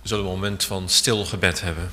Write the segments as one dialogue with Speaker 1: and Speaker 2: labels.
Speaker 1: We zullen een moment van stil gebed hebben.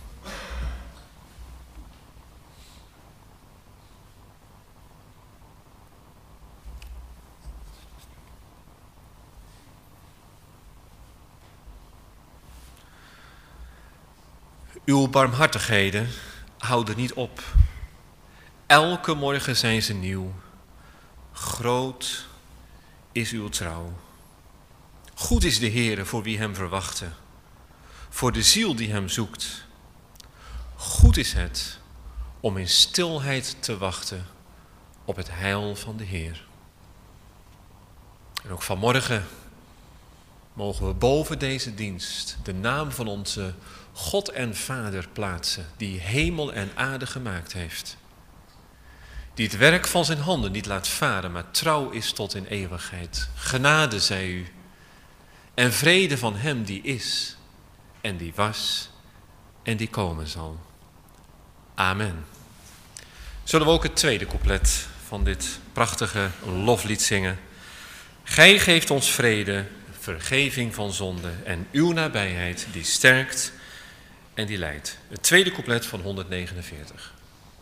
Speaker 1: Uw barmhartigheden houden niet op. Elke morgen zijn ze nieuw. Groot is uw trouw. Goed is de Heere voor wie hem verwachten. Voor de ziel die hem zoekt. Goed is het om in stilheid te wachten op het heil van de Heer. En ook vanmorgen mogen we boven deze dienst de naam van onze God en Vader plaatsen, die hemel en aarde gemaakt heeft. Die het werk van zijn handen niet laat varen, maar trouw is tot in eeuwigheid. Genade zij u en vrede van hem die is en die was en die komen zal. Amen. Zullen we ook het tweede couplet van dit prachtige loflied zingen? Gij geeft ons vrede, vergeving van zonde en uw nabijheid die sterkt en die leidt. Het tweede couplet van 149.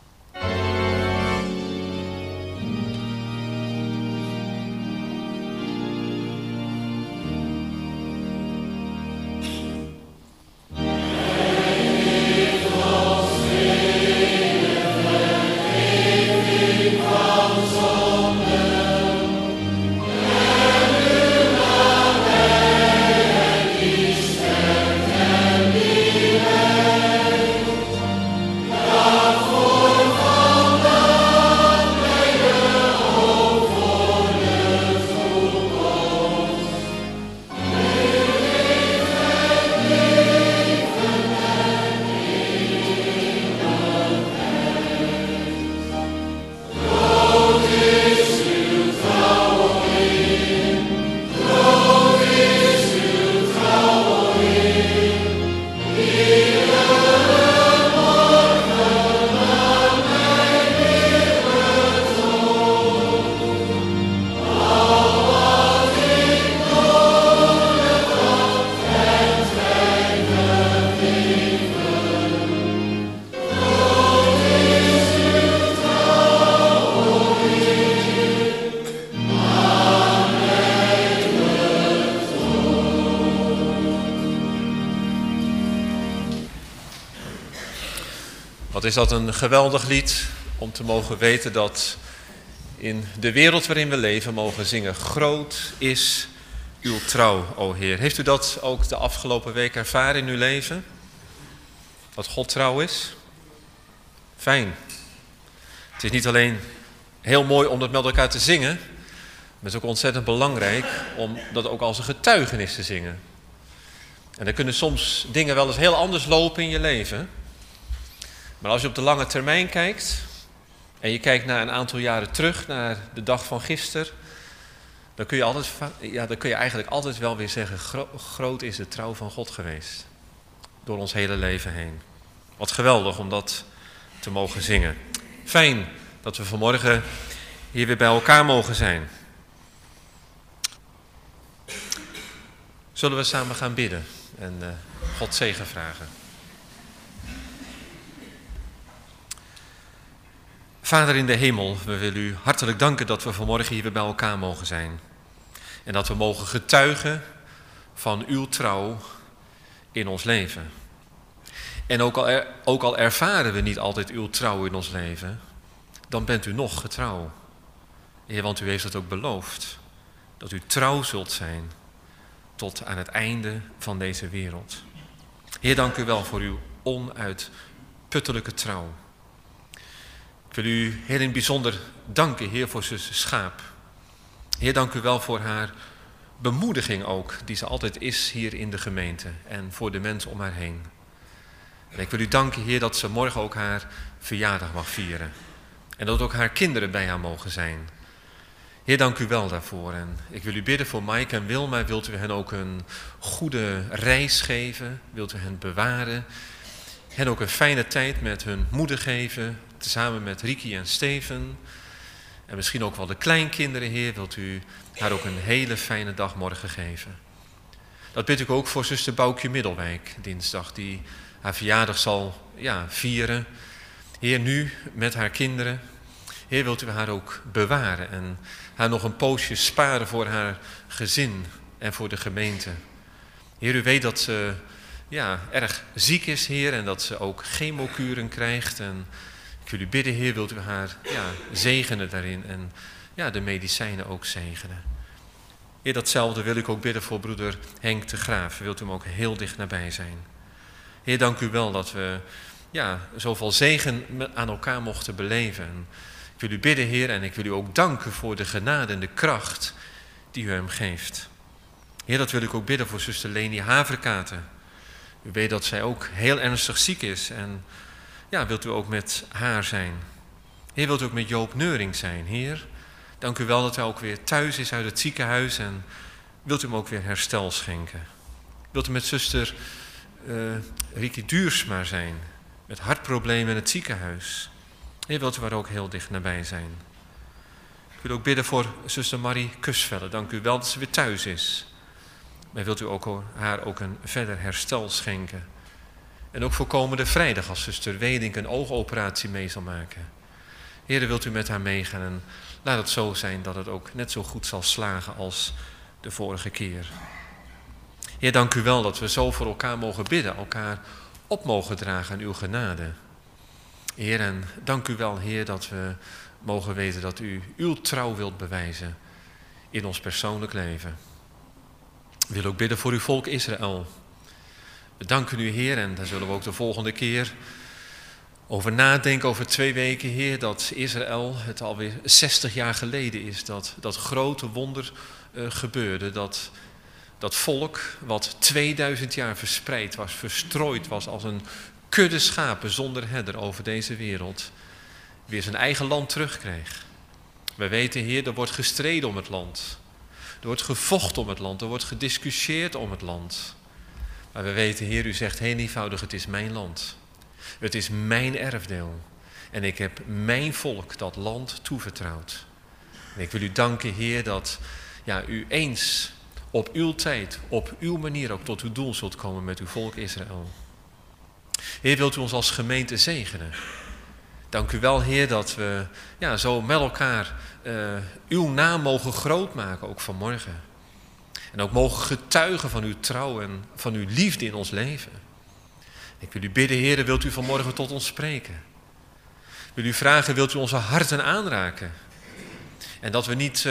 Speaker 1: Wat is dat een geweldig lied om te mogen weten dat in de wereld waarin we leven mogen zingen. Groot is uw trouw, o Heer. Heeft u dat ook de afgelopen week ervaren in uw leven? Dat God trouw is? Fijn. Het is niet alleen heel mooi om dat met elkaar te zingen. Maar het is ook ontzettend belangrijk om dat ook als een getuigenis te zingen. En dan kunnen soms dingen wel eens heel anders lopen in je leven. Maar als je op de lange termijn kijkt en je kijkt naar een aantal jaren terug, naar de dag van gisteren, dan kun je eigenlijk altijd wel weer zeggen, groot is de trouw van God geweest. Door ons hele leven heen. Wat geweldig om dat te mogen zingen. Fijn dat we vanmorgen hier weer bij elkaar mogen zijn. Zullen we samen gaan bidden en God zegen vragen. Vader in de hemel, we willen u hartelijk danken dat we vanmorgen hier weer bij elkaar mogen zijn. En dat we mogen getuigen van uw trouw in ons leven. En ook al ervaren we niet altijd uw trouw in ons leven, dan bent u nog getrouw. Heer, want u heeft het ook beloofd, dat u trouw zult zijn tot aan het einde van deze wereld. Heer, dank u wel voor uw onuitputtelijke trouw. Ik wil u heel in het bijzonder danken, Heer, voor zus Schaap. Heer, dank u wel voor haar bemoediging ook, die ze altijd is hier in de gemeente en voor de mensen om haar heen. En ik wil u danken, Heer, dat ze morgen ook haar verjaardag mag vieren. En dat ook haar kinderen bij haar mogen zijn. Heer, dank u wel daarvoor. En ik wil u bidden voor Maaike en Wilma. Wilt u hen ook een goede reis geven? Wilt u hen bewaren? Hen ook een fijne tijd met hun moeder geven, tezamen met Riki en Steven. En misschien ook wel de kleinkinderen, Heer. Wilt u haar ook een hele fijne dag morgen geven? Dat bid ik ook voor zuster Boukje Middelwijk, dinsdag, die haar verjaardag zal vieren. Heer, nu met haar kinderen. Heer, wilt u haar ook bewaren en haar nog een poosje sparen voor haar gezin en voor de gemeente. Heer, u weet dat ze erg ziek is, Heer, en dat ze ook chemokuren krijgt. En ik wil u bidden, Heer, wilt u haar zegenen daarin en de medicijnen ook zegenen. Heer, datzelfde wil ik ook bidden voor broeder Henk de Graaf. Wilt u hem ook heel dicht nabij zijn. Heer, dank u wel dat we zoveel zegen aan elkaar mochten beleven. En ik wil u bidden, Heer, en ik wil u ook danken voor de genade en de kracht die u hem geeft. Heer, dat wil ik ook bidden voor zuster Leni Haverkaten. U weet dat zij ook heel ernstig ziek is en wilt u ook met haar zijn. Heer, wilt u ook met Joop Neuring zijn, Heer. Dank u wel dat hij ook weer thuis is uit het ziekenhuis en wilt u hem ook weer herstel schenken. Wilt u met zuster Riki Duursma zijn, met hartproblemen in het ziekenhuis. Heer, wilt u haar ook heel dicht nabij zijn. Ik wil ook bidden voor zuster Marie Kusvelle. Dank u wel dat ze weer thuis is. Maar wilt u ook haar ook een verder herstel schenken. En ook voor komende vrijdag als zuster Wedink een oogoperatie mee zal maken. Heer, wilt u met haar meegaan en laat het zo zijn dat het ook net zo goed zal slagen als de vorige keer. Heer, dank u wel dat we zo voor elkaar mogen bidden, elkaar op mogen dragen aan uw genade. Heer, en dank u wel, Heer, dat we mogen weten dat u uw trouw wilt bewijzen in ons persoonlijk leven. We willen ook bidden voor uw volk Israël. We danken u, Heer, en daar zullen we ook de volgende keer over nadenken, over 2 weken, Heer, dat Israël, het alweer 60 jaar geleden is, dat grote wonder gebeurde. Dat volk, wat 2000 jaar verspreid was, verstrooid was als een kudde schapen zonder herder over deze wereld, weer zijn eigen land terugkreeg. We weten, Heer, er wordt gestreden om het land. Er wordt gevochten om het land, er wordt gediscussieerd om het land. Maar we weten, Heer, u zegt heel eenvoudig, het is mijn land. Het is mijn erfdeel. En ik heb mijn volk dat land toevertrouwd. En ik wil u danken, Heer, dat u eens op uw tijd, op uw manier ook tot uw doel zult komen met uw volk Israël. Heer, wilt u ons als gemeente zegenen? Dank u wel, Heer, dat we zo met elkaar uw naam mogen grootmaken, ook vanmorgen. En ook mogen getuigen van uw trouw en van uw liefde in ons leven. Ik wil u bidden, Heer, wilt u vanmorgen tot ons spreken? Ik wil u vragen, wilt u onze harten aanraken? En dat we niet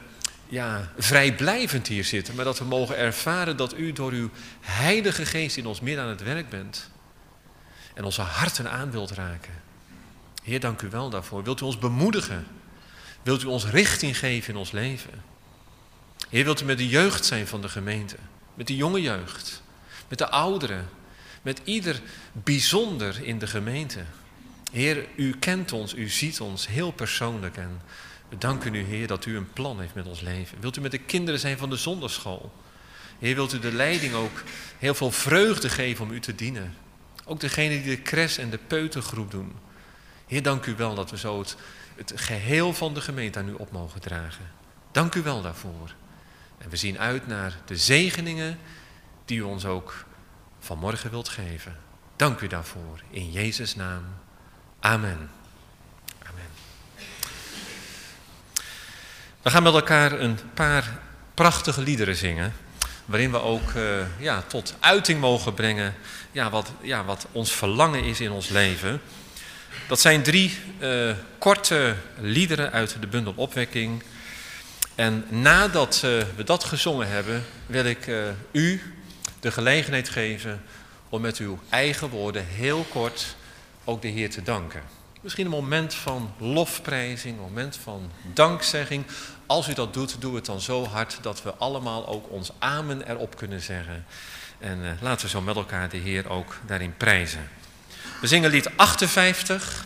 Speaker 1: vrijblijvend hier zitten, maar dat we mogen ervaren dat u door uw Heilige Geest in ons midden aan het werk bent. En onze harten aan wilt raken. Heer, dank u wel daarvoor. Wilt u ons bemoedigen? Wilt u ons richting geven in ons leven? Heer, wilt u met de jeugd zijn van de gemeente? Met de jonge jeugd? Met de ouderen? Met ieder bijzonder in de gemeente? Heer, u kent ons, u ziet ons heel persoonlijk. En we danken u, Heer, dat u een plan heeft met ons leven. Wilt u met de kinderen zijn van de zondagschool? Heer, wilt u de leiding ook heel veel vreugde geven om u te dienen? Ook degene die de cres en de peutergroep doen. Heer, dank u wel dat we zo het geheel van de gemeente aan u op mogen dragen. Dank u wel daarvoor. En we zien uit naar de zegeningen die u ons ook vanmorgen wilt geven. Dank u daarvoor. In Jezus' naam. Amen. Amen. We gaan met elkaar een paar prachtige liederen zingen. Waarin we ook tot uiting mogen brengen wat ons verlangen is in ons leven. Dat zijn 3 korte liederen uit de bundel Opwekking. En nadat we dat gezongen hebben, wil ik u de gelegenheid geven om met uw eigen woorden heel kort ook de Heer te danken. Misschien een moment van lofprijzing, een moment van dankzegging. Als u dat doet, doe het dan zo hard dat we allemaal ook ons amen erop kunnen zeggen. En laten we zo met elkaar de Heer ook daarin prijzen. We zingen lied 58,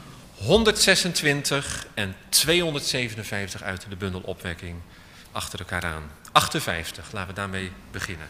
Speaker 1: 126 en 257 uit de bundel Opwekking achter elkaar aan. 58, laten we daarmee beginnen.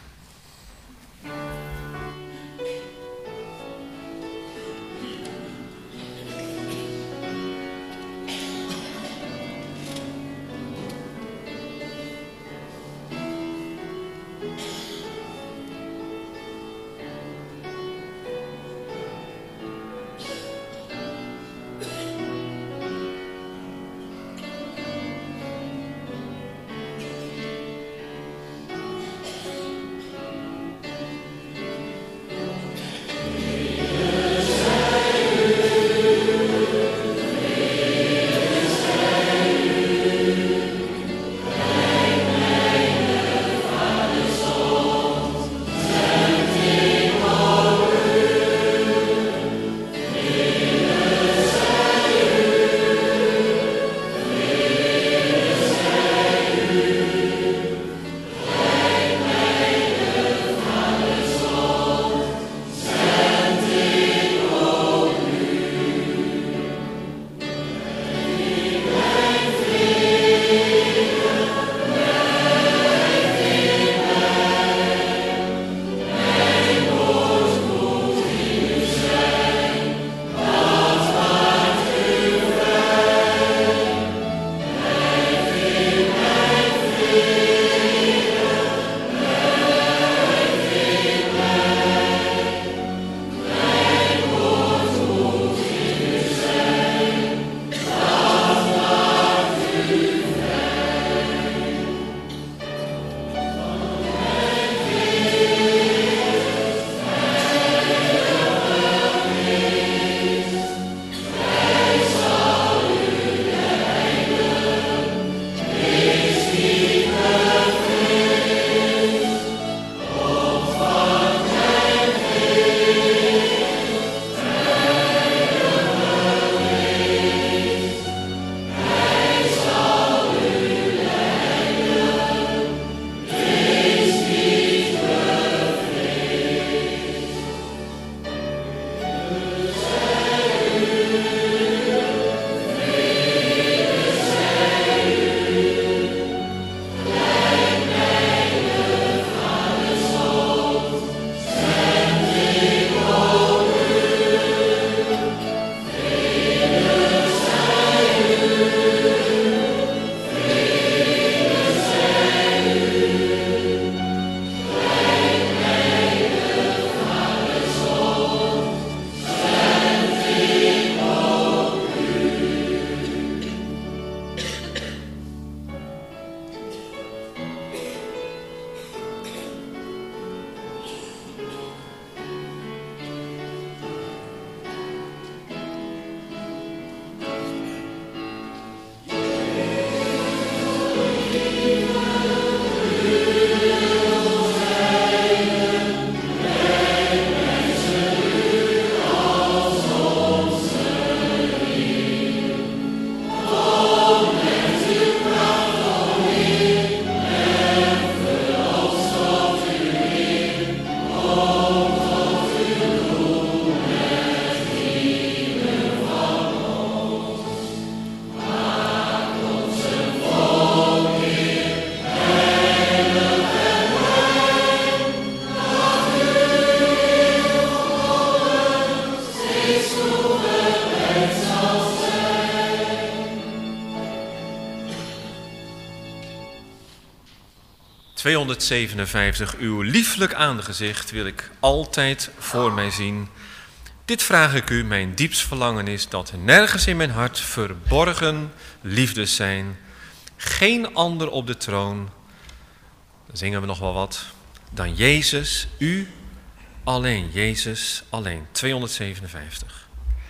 Speaker 1: 257. Uw lieflijk aangezicht wil ik altijd voor mij zien. Dit vraag ik u, mijn diepst verlangen is dat nergens in mijn hart verborgen liefdes zijn. Geen ander op de troon, dan zingen we nog wel wat, dan Jezus, u alleen, Jezus alleen. 257.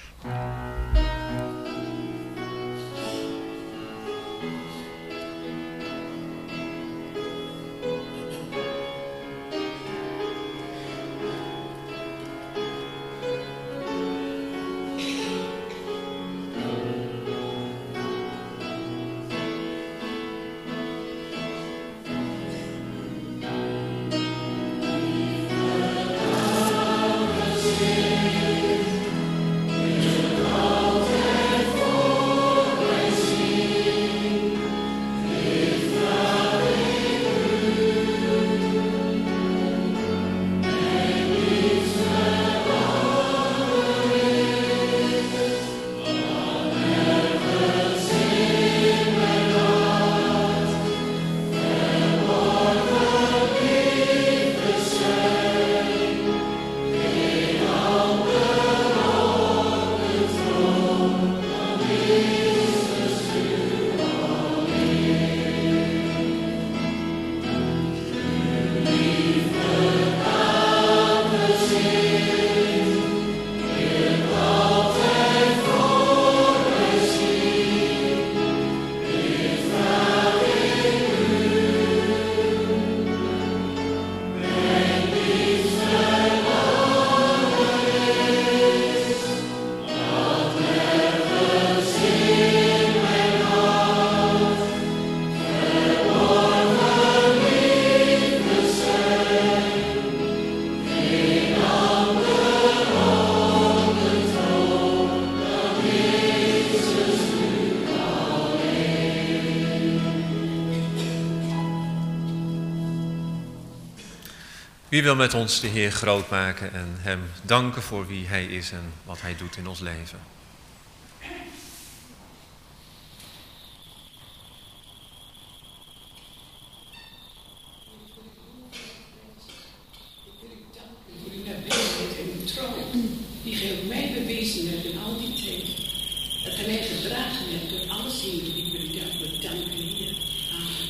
Speaker 1: Wie wil met ons de Heer groot maken en hem danken voor wie hij is en wat hij doet in ons leven?
Speaker 2: Die gij op mij bewezen hebt in al die tijd. Dat gij mij gedragen hebt door alle zegen die ik wil u daarvoor danken, Heer. Amen.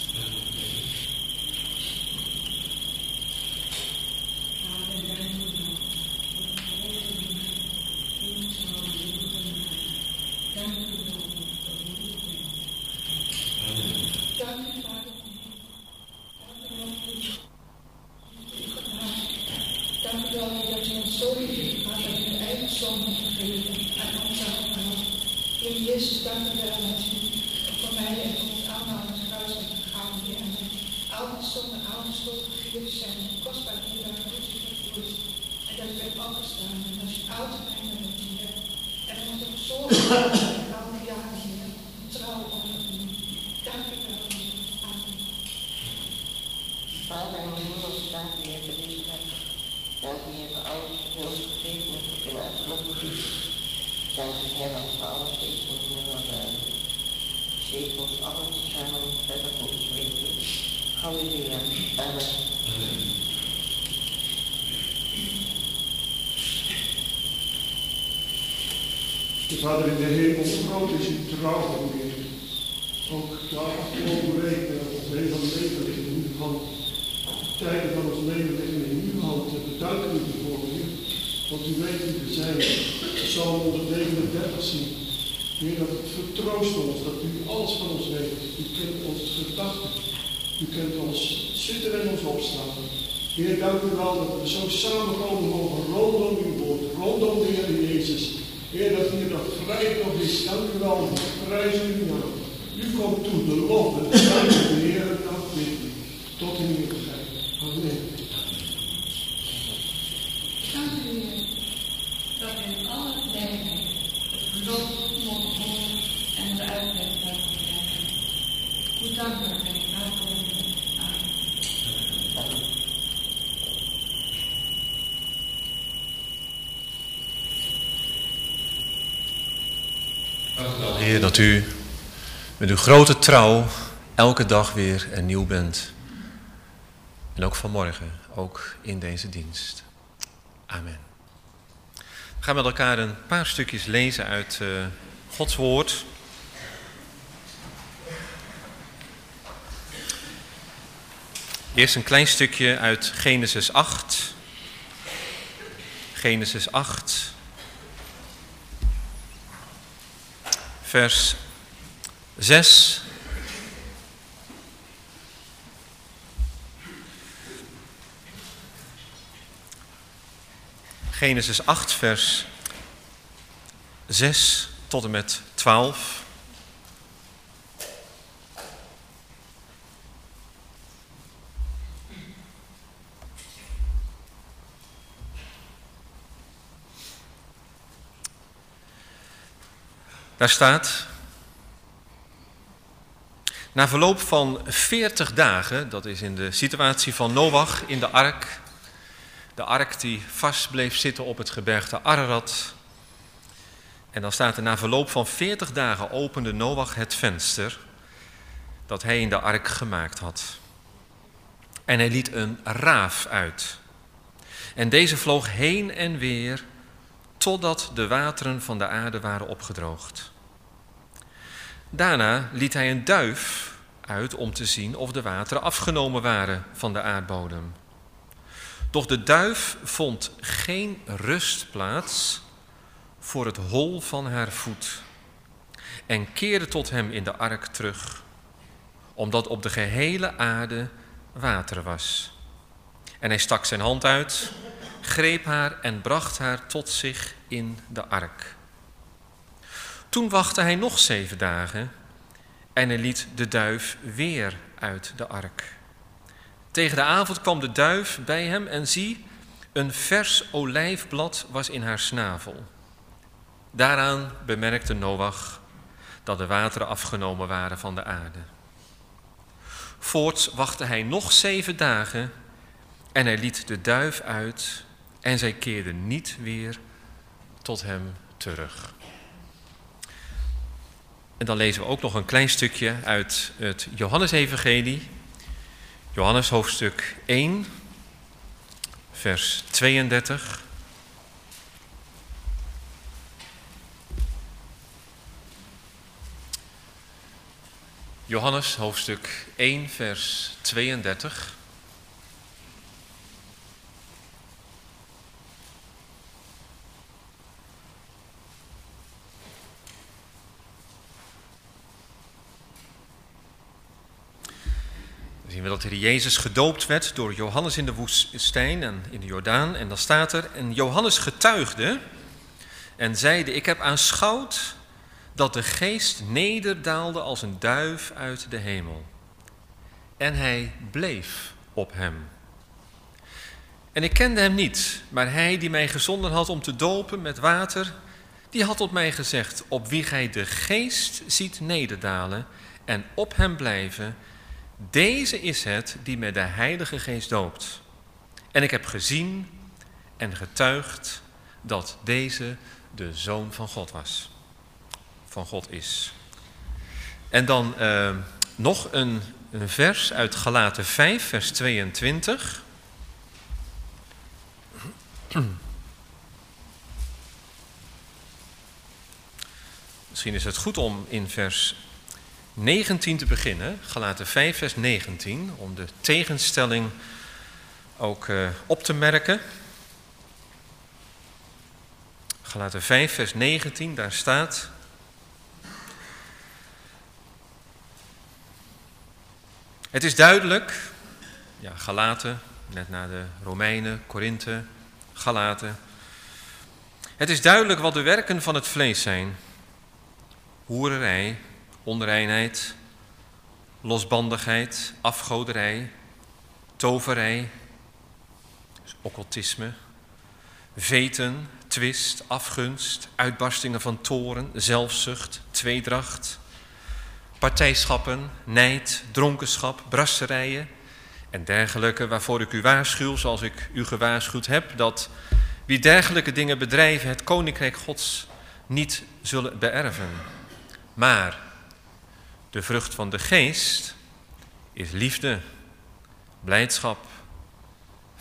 Speaker 3: Vader in de hemel, groot is uw trouw, Heer. Ook de afgelopen week ons hele leven ligt in uw hand. De tijden van ons leven liggen in uw hand. En we danken u ervoor, Heer. Want u weet wie we zijn. Psalm 139 zien. Heer, dat het vertroost ons, dat u alles van ons weet. U kent onze gedachten. U kent ons zitten en ons opstaan. Heer, dank u wel dat we zo samenkomen mogen rondom uw woord, rondom de Heer Jezus. Heer, dat hier dat vrijheid nog is. Dank u wel, prijs u naam. U komt toe, de lof en de dank de Heer en dank bidden. Tot in eeuwigheid. Amen.
Speaker 2: Dank u, Heer, dat we in alle vrijheid het geloof mogen horen en de uitleg laten krijgen. Hoe dankbaar ben ik daarvoor. Amen.
Speaker 1: Heer, dat u met uw grote trouw elke dag weer er nieuw bent. En ook vanmorgen, ook in deze dienst. Amen. We gaan met elkaar een paar stukjes lezen uit Gods woord. Eerst een klein stukje uit Genesis 8. Genesis 8. Vers 6. Genesis 8, vers 6 tot en met 12. Daar staat: na verloop van 40 dagen, dat is in de situatie van Noach in de ark. De ark die vast bleef zitten op het gebergte Ararat. En dan staat er: na verloop van 40 dagen opende Noach het venster dat hij in de ark gemaakt had. En hij liet een raaf uit. En deze vloog heen en weer totdat de wateren van de aarde waren opgedroogd. Daarna liet hij een duif uit om te zien of de wateren afgenomen waren van de aardbodem. Doch de duif vond geen rustplaats voor het hol van haar voet en keerde tot hem in de ark terug, omdat op de gehele aarde water was. En hij stak zijn hand uit, greep haar en bracht haar tot zich in de ark. Toen wachtte hij nog 7 dagen en hij liet de duif weer uit de ark. Tegen de avond kwam de duif bij hem en zie, een vers olijfblad was in haar snavel. Daaraan bemerkte Noach dat de wateren afgenomen waren van de aarde. Voorts wachtte hij nog 7 dagen en hij liet de duif uit en zij keerde niet weer tot hem terug. En dan lezen we ook nog een klein stukje uit het Johannesevangelie. Johannes hoofdstuk 1, vers 32. Johannes hoofdstuk 1, vers 32. Dan zien we dat de Heer Jezus gedoopt werd door Johannes in de woestijn en in de Jordaan. En dan staat er: en Johannes getuigde en zeide: ik heb aanschouwd dat de geest nederdaalde als een duif uit de hemel. En hij bleef op hem. En ik kende hem niet, maar hij die mij gezonden had om te dopen met water, die had tot mij gezegd: op wie gij de geest ziet nederdalen en op hem blijven, deze is het die met de Heilige Geest doopt. En ik heb gezien en getuigd dat deze de Zoon van God was. Van God is. En dan nog een vers uit Galaten 5, vers 22. Misschien is het goed om in vers 19 te beginnen. Galaten 5, vers 19. Om de tegenstelling ook op te merken. Galaten 5, vers 19, daar staat: het is duidelijk, ja, Galaten, net na de Romeinen, Korinthe, Galaten. Het is duidelijk wat de werken van het vlees zijn: hoererij, onreinheid, losbandigheid, afgoderij, toverij, dus occultisme, veten, twist, afgunst, uitbarstingen van toorn, zelfzucht, tweedracht, partijschappen, nijd, dronkenschap, brasserijen en dergelijke, waarvoor ik u waarschuw, zoals ik u gewaarschuwd heb, dat wie dergelijke dingen bedrijven het koninkrijk Gods niet zullen beërven. Maar de vrucht van de geest is liefde, blijdschap,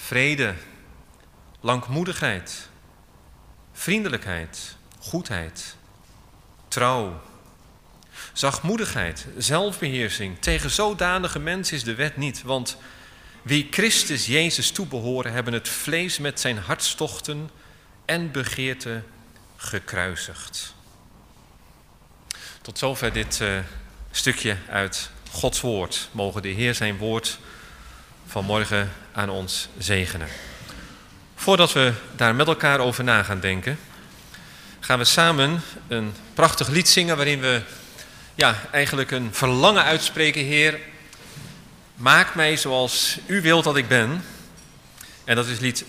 Speaker 1: vrede, langmoedigheid, vriendelijkheid, goedheid, trouw, zachtmoedigheid, zelfbeheersing. Tegen zodanige mensen is de wet niet, want wie Christus Jezus toebehoren, hebben het vlees met zijn hartstochten en begeerten gekruisigd. Tot zover dit stukje uit Gods woord. Mogen de Heer zijn woord vanmorgen aan ons zegenen. Voordat we daar met elkaar over na gaan denken, gaan we samen een prachtig lied zingen waarin we eigenlijk een verlangen uitspreken. Heer, maak mij zoals u wilt dat ik ben. En dat is lied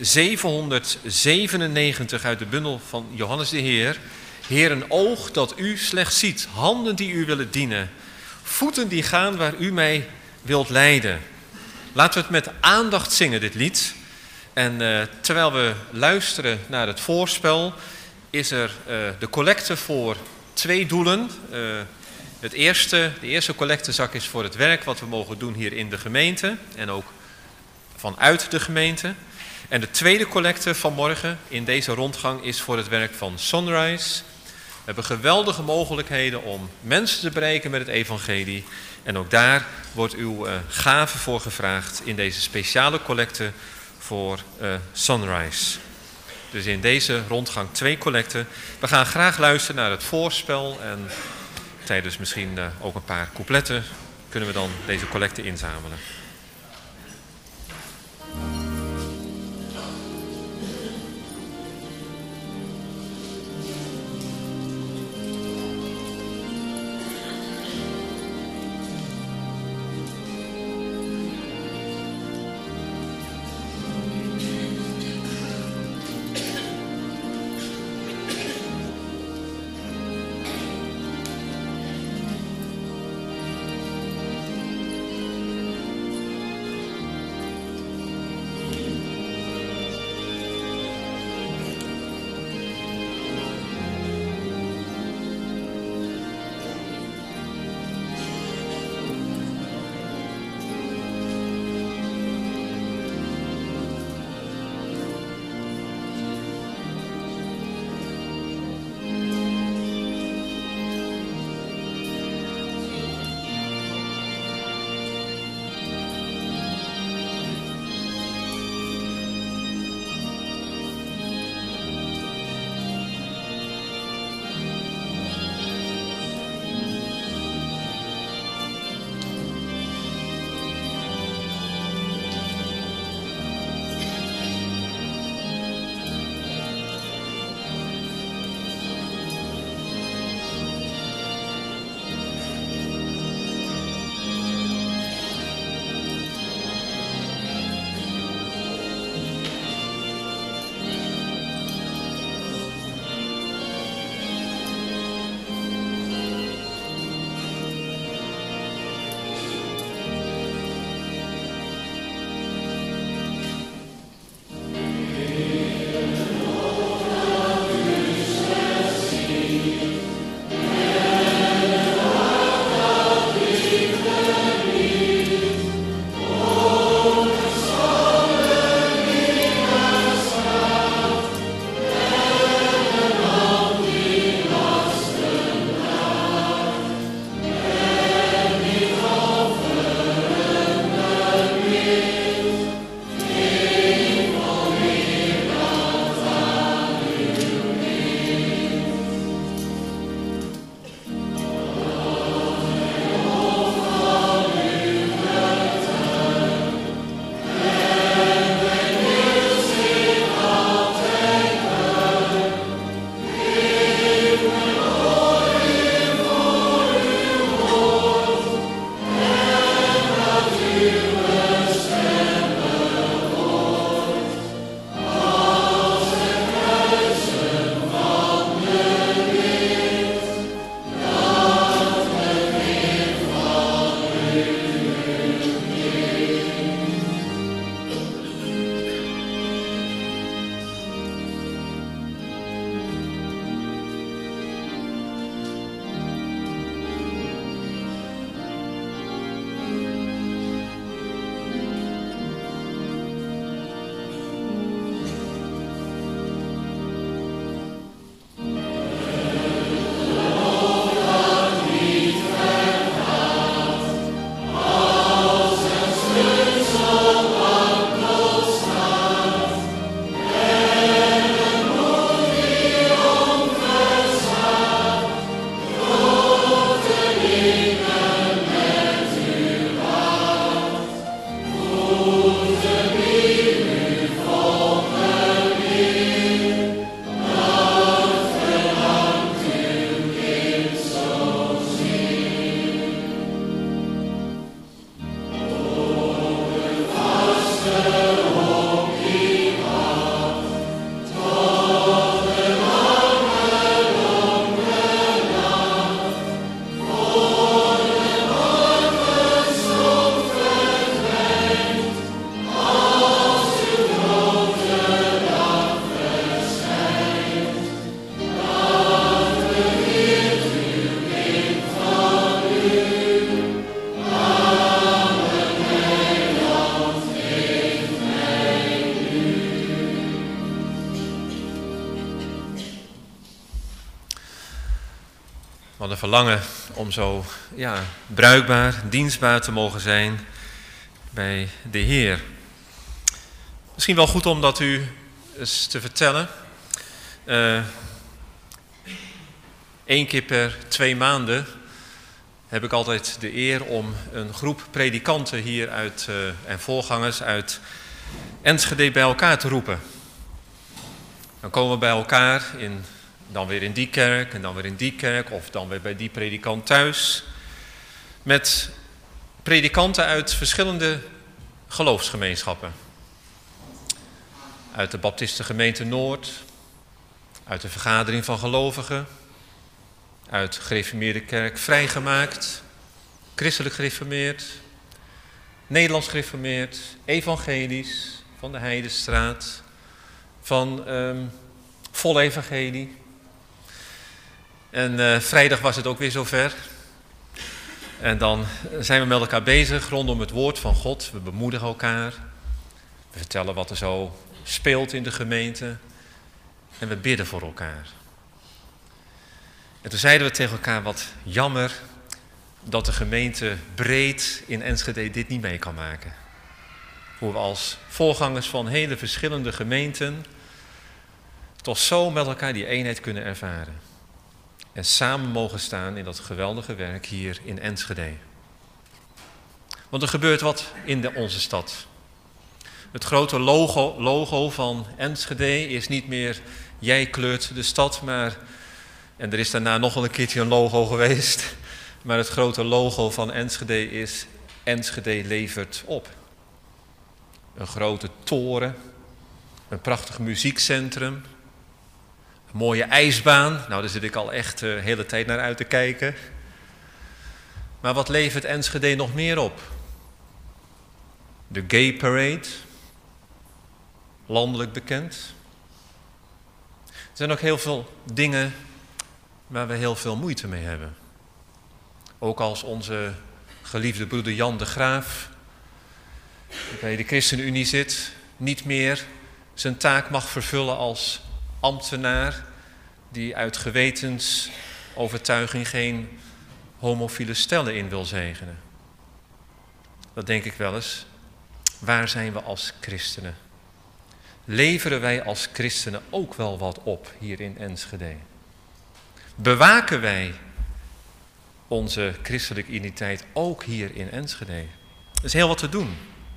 Speaker 1: 797 uit de bundel van Johannes de Heer. Heer, een oog dat u slechts ziet, handen die u willen dienen, voeten die gaan waar u mij wilt leiden. Laten we het met aandacht zingen, dit lied. En terwijl we luisteren naar het voorspel, is er de collecte voor 2 doelen. De eerste collectezak is voor het werk wat we mogen doen hier in de gemeente en ook vanuit de gemeente. En de tweede collecte van morgen in deze rondgang is voor het werk van Sunrise. We hebben geweldige mogelijkheden om mensen te bereiken met het evangelie. En ook daar wordt uw gave voor gevraagd in deze speciale collecte voor Sunrise. Dus in deze rondgang 2 collecten. We gaan graag luisteren naar het voorspel en tijdens misschien ook een paar coupletten kunnen we dan deze collecte inzamelen. verlangen om zo bruikbaar, dienstbaar te mogen zijn bij de Heer. Misschien wel goed om dat u eens te vertellen. 1 keer per 2 maanden heb ik altijd de eer om een groep predikanten hier en voorgangers uit Enschede bij elkaar te roepen. Dan komen we bij elkaar, dan weer in die kerk en dan weer in die kerk of dan weer bij die predikant thuis. Met predikanten uit verschillende geloofsgemeenschappen. Uit de Baptistengemeente Noord, uit de Vergadering van Gelovigen, uit Gereformeerde Kerk Vrijgemaakt, Christelijk Gereformeerd, Nederlands Gereformeerd, Evangelisch, van de Heidenstraat, van Vol Evangelie. En vrijdag was het ook weer zover. En dan zijn we met elkaar bezig rondom het woord van God. We bemoedigen elkaar. We vertellen wat er zo speelt in de gemeente. En we bidden voor elkaar. En toen zeiden we tegen elkaar, wat jammer dat de gemeente breed in Enschede dit niet mee kan maken. Hoe we als voorgangers van hele verschillende gemeenten toch zo met elkaar die eenheid kunnen ervaren. En samen mogen staan in dat geweldige werk hier in Enschede. Want er gebeurt wat in onze stad. Het grote logo van Enschede is niet meer jij kleurt de stad, maar, en er is daarna nog wel een keertje een logo geweest, maar het grote logo van Enschede is Enschede levert op. Een grote toren, een prachtig muziekcentrum, een mooie ijsbaan. Nou, daar zit ik al echt de hele tijd naar uit te kijken. Maar wat levert Enschede nog meer op? De Gay Parade, landelijk bekend. Er zijn ook heel veel dingen waar we heel veel moeite mee hebben. Ook als onze geliefde broeder Jan de Graaf, die bij de ChristenUnie zit, niet meer zijn taak mag vervullen als ambtenaar die uit gewetensovertuiging geen homofiele stellen in wil zegenen. Dat denk ik wel eens. Waar zijn we als christenen? Leveren wij als christenen ook wel wat op hier in Enschede? Bewaken wij onze christelijke identiteit ook hier in Enschede? Er is heel wat te doen.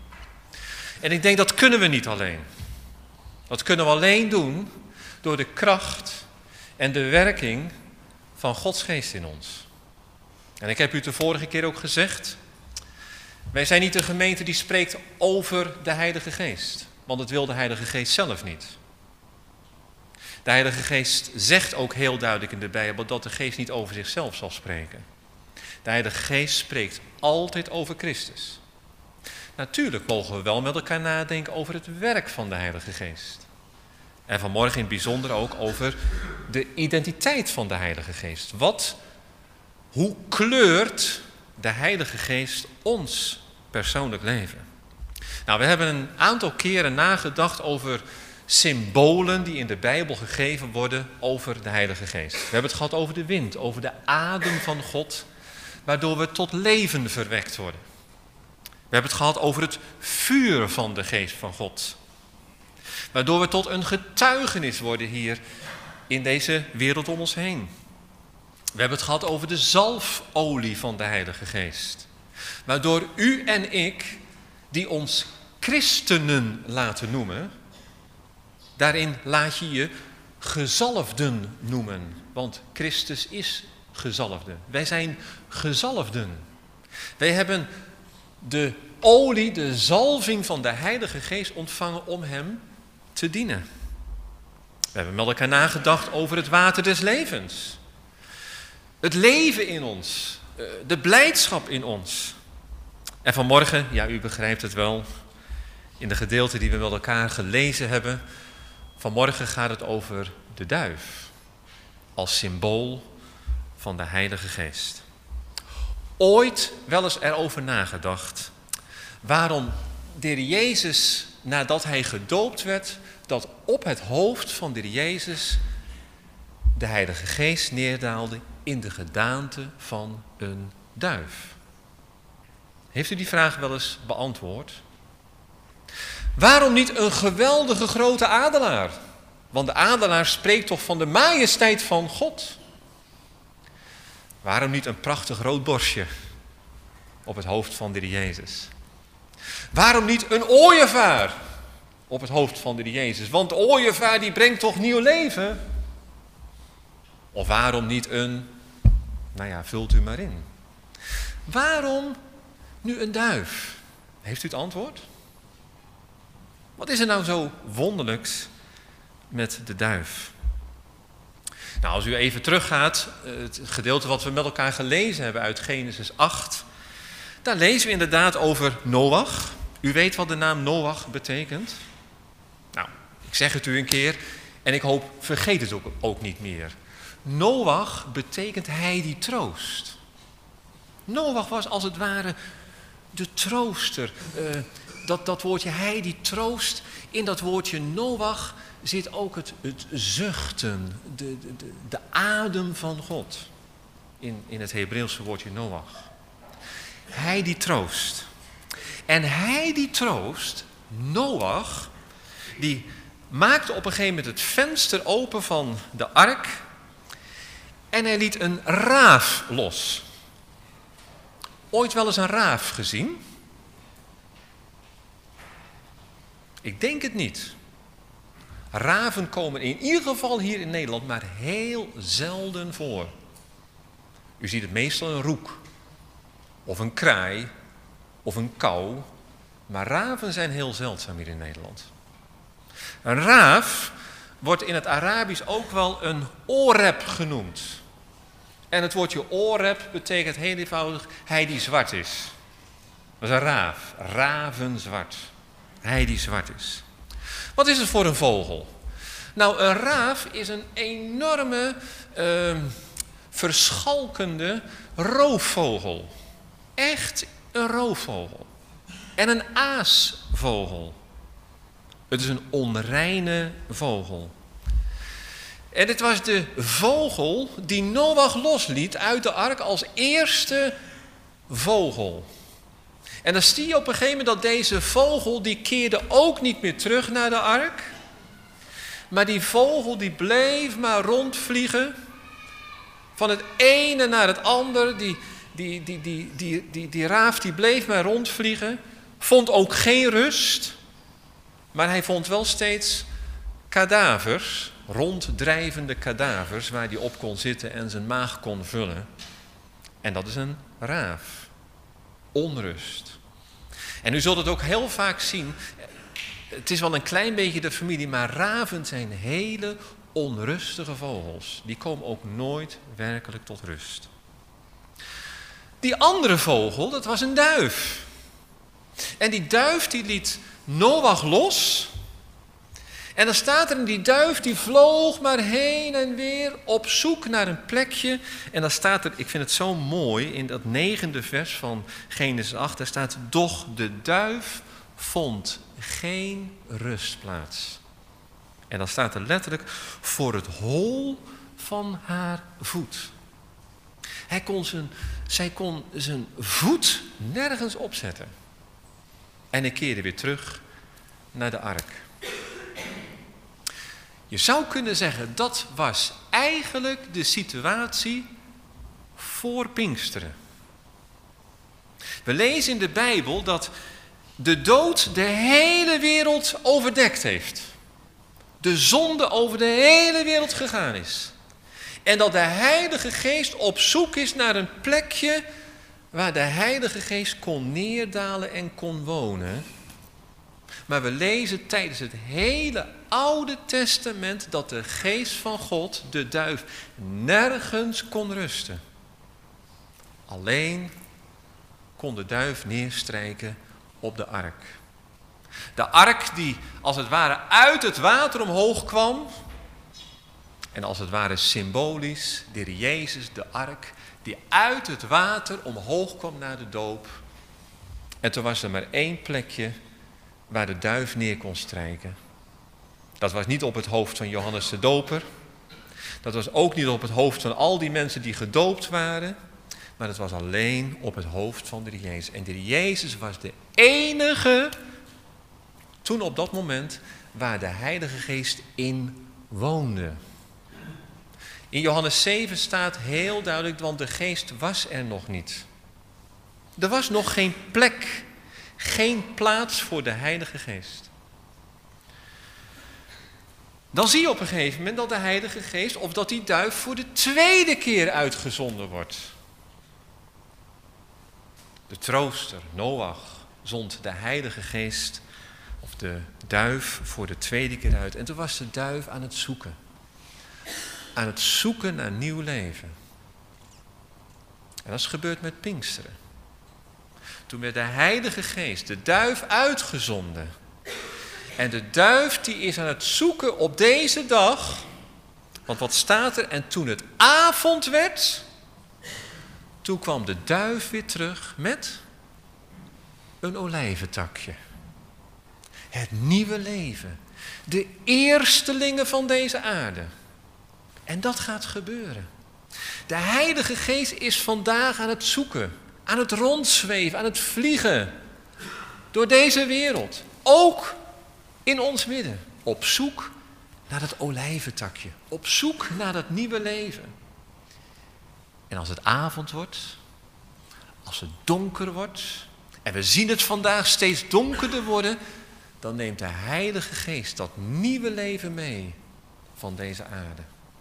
Speaker 1: En ik denk dat kunnen we niet alleen. Dat kunnen we alleen doen door de kracht en de werking van Gods geest in ons. En ik heb u de vorige keer ook gezegd, wij zijn niet een gemeente die spreekt over de Heilige Geest. Want het wil de Heilige Geest zelf niet. De Heilige Geest zegt ook heel duidelijk in de Bijbel dat de Geest niet over zichzelf zal spreken. De Heilige Geest spreekt altijd over Christus. Natuurlijk mogen we wel met elkaar nadenken over het werk van de Heilige Geest. En vanmorgen in het bijzonder ook over de identiteit van de Heilige Geest. Hoe kleurt de Heilige Geest ons persoonlijk leven? Nou, we hebben een aantal keren nagedacht over symbolen die in de Bijbel gegeven worden over de Heilige Geest. We hebben het gehad over de wind, over de adem van God, waardoor we tot leven verwekt worden. We hebben het gehad over het vuur van de Geest van God, waardoor we tot een getuigenis worden hier in deze wereld om ons heen. We hebben het gehad over de zalfolie van de Heilige Geest, waardoor u en ik, die ons christenen laten noemen, daarin laat je je gezalfden noemen. Want Christus is gezalfde. Wij zijn gezalfden. Wij hebben de olie, de zalving van de Heilige Geest ontvangen om hem te dienen. We hebben met elkaar nagedacht over het water des levens. Het leven in ons. De blijdschap in ons. En vanmorgen, ja, u begrijpt het wel, in de gedeelte die we met elkaar gelezen hebben, vanmorgen gaat het over de duif, als symbool van de Heilige Geest. Ooit wel eens erover nagedacht, waarom de Heer Jezus, nadat hij gedoopt werd, dat op het hoofd van de Heer Jezus de Heilige Geest neerdaalde in de gedaante van een duif. Heeft u die vraag wel eens beantwoord? Waarom niet een geweldige grote adelaar? Want de adelaar spreekt toch van de majesteit van God? Waarom niet een prachtig rood borstje op het hoofd van de Heer Jezus? Waarom niet een ooievaar op het hoofd van de Heer Jezus? Want de ooievaar die brengt toch nieuw leven? Of waarom niet een, vult u maar in. Waarom nu een duif? Heeft u het antwoord? Wat is er nou zo wonderlijks met de duif? Nou, als u even teruggaat, het gedeelte wat we met elkaar gelezen hebben uit Genesis 8, daar lezen we inderdaad over Noach. U weet wat de naam Noach betekent? Nou, ik zeg het u een keer en ik hoop, vergeet het ook niet meer. Noach betekent hij die troost. Noach was als het ware de trooster. Dat woordje hij die troost, in dat woordje Noach zit ook het zuchten, de adem van God. In het Hebreeuwse woordje Noach. Hij die troost. En hij die troost, Noach, die maakte op een gegeven moment het venster open van de ark en hij liet een raaf los. Ooit wel eens een raaf gezien? Ik denk het niet. Raven komen in ieder geval hier in Nederland maar heel zelden voor. U ziet het meestal een roek, of een kraai, of een kauw. Maar raven zijn heel zeldzaam hier in Nederland. Een raaf wordt in het Arabisch ook wel een oreb genoemd. En het woordje oreb betekent heel eenvoudig hij die zwart is. Dat is een raaf, ravenzwart. Hij die zwart is. Wat is het voor een vogel? Nou, een raaf is een enorme, verschalkende roofvogel. Echt een roofvogel. En een aasvogel. Het is een onreine vogel. En dit was de vogel die Noach losliet uit de ark als eerste vogel. En dan zie je op een gegeven moment dat deze vogel, die keerde ook niet meer terug naar de ark. Maar die vogel die bleef maar rondvliegen. Van het ene naar het andere. Die raaf die bleef maar rondvliegen. Vond ook geen rust. Maar hij vond wel steeds kadavers. Ronddrijvende kadavers waar hij op kon zitten en zijn maag kon vullen. En dat is een raaf. Onrust. En u zult het ook heel vaak zien. Het is wel een klein beetje de familie, maar raven zijn hele onrustige vogels. Die komen ook nooit werkelijk tot rust. Die andere vogel, dat was een duif. En die duif die liet Noach los. En dan staat er, die duif die vloog maar heen en weer op zoek naar een plekje. En dan staat er, ik vind het zo mooi, in dat 9e vers van Genesis 8, daar staat, doch de duif vond geen rustplaats. En dan staat er letterlijk, voor het hol van haar voet. Zij kon zijn voet nergens opzetten. En hij keerde weer terug naar de ark. Je zou kunnen zeggen, dat was eigenlijk de situatie voor Pinksteren. We lezen in de Bijbel dat de dood de hele wereld overdekt heeft. De zonde over de hele wereld gegaan is. En dat de Heilige Geest op zoek is naar een plekje waar de Heilige Geest kon neerdalen en kon wonen. Maar we lezen tijdens het hele Oude Testament dat de Geest van God, de duif, nergens kon rusten. Alleen kon de duif neerstrijken op de ark. De ark die als het ware uit het water omhoog kwam. En als het ware symbolisch, de Heer Jezus, de ark, die uit het water omhoog kwam naar de doop. En toen was er maar één plekje waar de duif neer kon strijken. Dat was niet op het hoofd van Johannes de Doper. Dat was ook niet op het hoofd van al die mensen die gedoopt waren, maar het was alleen op het hoofd van de Heer Jezus. En de Heer Jezus was de enige, toen op dat moment, waar de Heilige Geest in woonde. In Johannes 7 staat heel duidelijk, want de Geest was er nog niet. Er was nog geen plek, geen plaats voor de Heilige Geest. Dan zie je op een gegeven moment dat de Heilige Geest, of dat die duif voor de tweede keer uitgezonden wordt. De trooster, Noach, zond de Heilige Geest, of de duif, voor de tweede keer uit. En toen was de duif aan het zoeken. Aan het zoeken naar nieuw leven. En dat is gebeurd met Pinksteren. Toen werd de Heilige Geest, de duif, uitgezonden. En de duif die is aan het zoeken op deze dag. Want wat staat er? En toen het avond werd, toen kwam de duif weer terug met een olijventakje. Het nieuwe leven. De eerstelingen van deze aarde. En dat gaat gebeuren. De Heilige Geest is vandaag aan het zoeken, aan het rondzweven, aan het vliegen. Door deze wereld. Ook in ons midden. Op zoek naar dat olijventakje. Op zoek naar dat nieuwe leven. En als het avond wordt, als het donker wordt, en we zien het vandaag steeds donkerder worden, dan neemt de Heilige Geest dat nieuwe leven mee van deze aarde.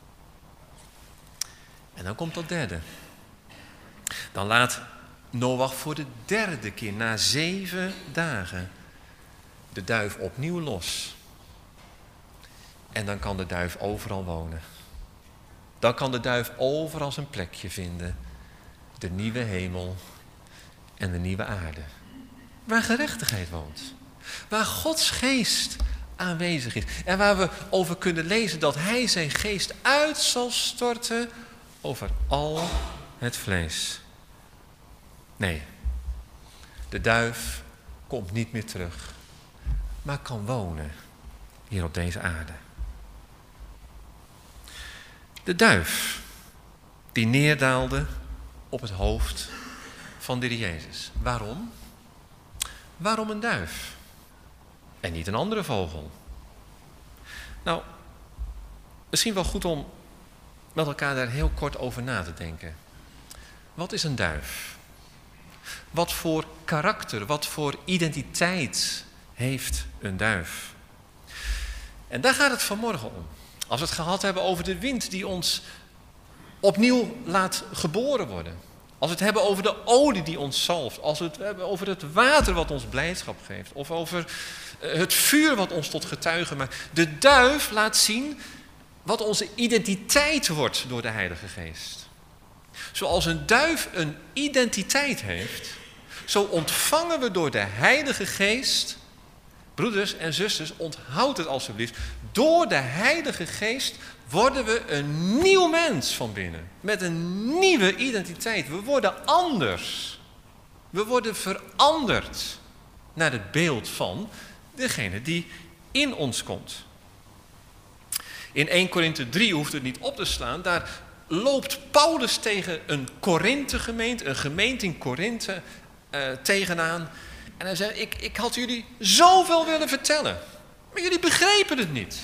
Speaker 1: En dan komt dat derde. Dan laat Noach voor de derde keer, na 7 dagen, de duif opnieuw los. En dan kan de duif overal wonen. Dan kan de duif overal zijn plekje vinden. De nieuwe hemel en de nieuwe aarde. Waar gerechtigheid woont. Waar Gods geest aanwezig is. En waar we over kunnen lezen dat Hij zijn geest uit zal storten over al het vlees. Nee, de duif komt niet meer terug, maar kan wonen hier op deze aarde. De duif die neerdaalde op het hoofd van de Heer Jezus. Waarom? Waarom een duif? En niet een andere vogel? Nou, misschien wel goed om met elkaar daar heel kort over na te denken. Wat is een duif? Wat voor karakter, wat voor identiteit heeft een duif? En daar gaat het vanmorgen om. Als we het gehad hebben over de wind die ons opnieuw laat geboren worden. Als we het hebben over de olie die ons zalft. Als we het hebben over het water wat ons blijdschap geeft. Of over het vuur wat ons tot getuige maakt. De duif laat zien wat onze identiteit wordt door de Heilige Geest. Zoals een duif een identiteit heeft, zo ontvangen we door de Heilige Geest, broeders en zusters, onthoud het alstublieft, door de Heilige Geest worden we een nieuw mens van binnen. Met een nieuwe identiteit. We worden anders. We worden veranderd naar het beeld van degene die in ons komt. In 1 Korinthe 3 hoeft het niet op te slaan. Daar loopt Paulus tegen een Korinthe-gemeente, een gemeente in Korinthe, tegenaan. En hij zei, ik had jullie zoveel willen vertellen. Maar jullie begrepen het niet.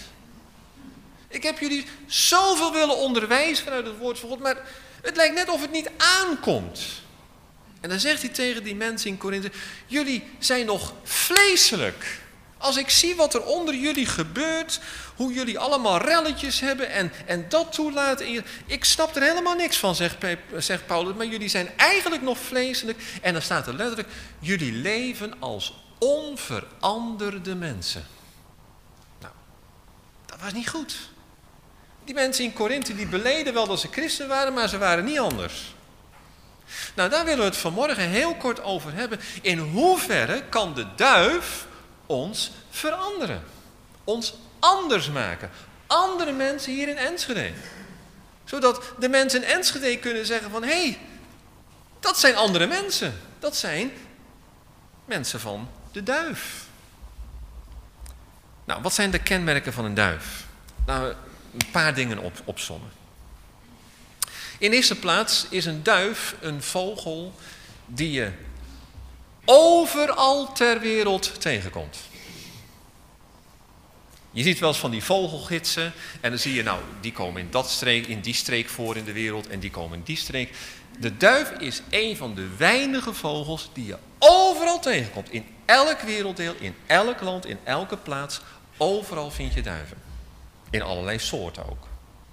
Speaker 1: Ik heb jullie zoveel willen onderwijzen vanuit het woord van God. Maar het lijkt net of het niet aankomt. En dan zegt hij tegen die mensen in Korinthe, jullie zijn nog vleeselijk. Als ik zie wat er onder jullie gebeurt, hoe jullie allemaal relletjes hebben en dat toelaten. Ik snap er helemaal niks van, zegt Paulus, maar jullie zijn eigenlijk nog vleeselijk. En dan staat er letterlijk, jullie leven als onveranderde mensen. Nou, dat was niet goed. Die mensen in Korinthe die beleden wel dat ze christen waren, maar ze waren niet anders. Nou, daar willen we het vanmorgen heel kort over hebben. In hoeverre kan de duif ons veranderen? Ons anders maken. Andere mensen hier in Enschede. Zodat de mensen in Enschede kunnen zeggen van, hé, dat zijn andere mensen. Dat zijn mensen van de duif. Nou, wat zijn de kenmerken van een duif? Nou, een paar dingen opsommen. In de eerste plaats is een duif een vogel die je overal ter wereld tegenkomt. Je ziet wel eens van die vogelgidsen en dan zie je, nou, die komen in die streek voor in de wereld en die komen in die streek. De duif is een van de weinige vogels die je overal tegenkomt. In elk werelddeel, in elk land, in elke plaats. Overal vind je duiven. In allerlei soorten ook.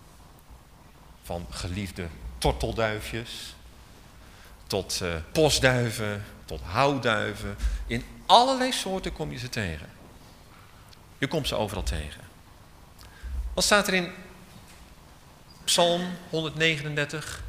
Speaker 1: Van geliefde tortelduifjes, tot postduiven, tot houtduiven. In allerlei soorten kom je ze tegen. Je komt ze overal tegen. Wat staat er in Psalm 139?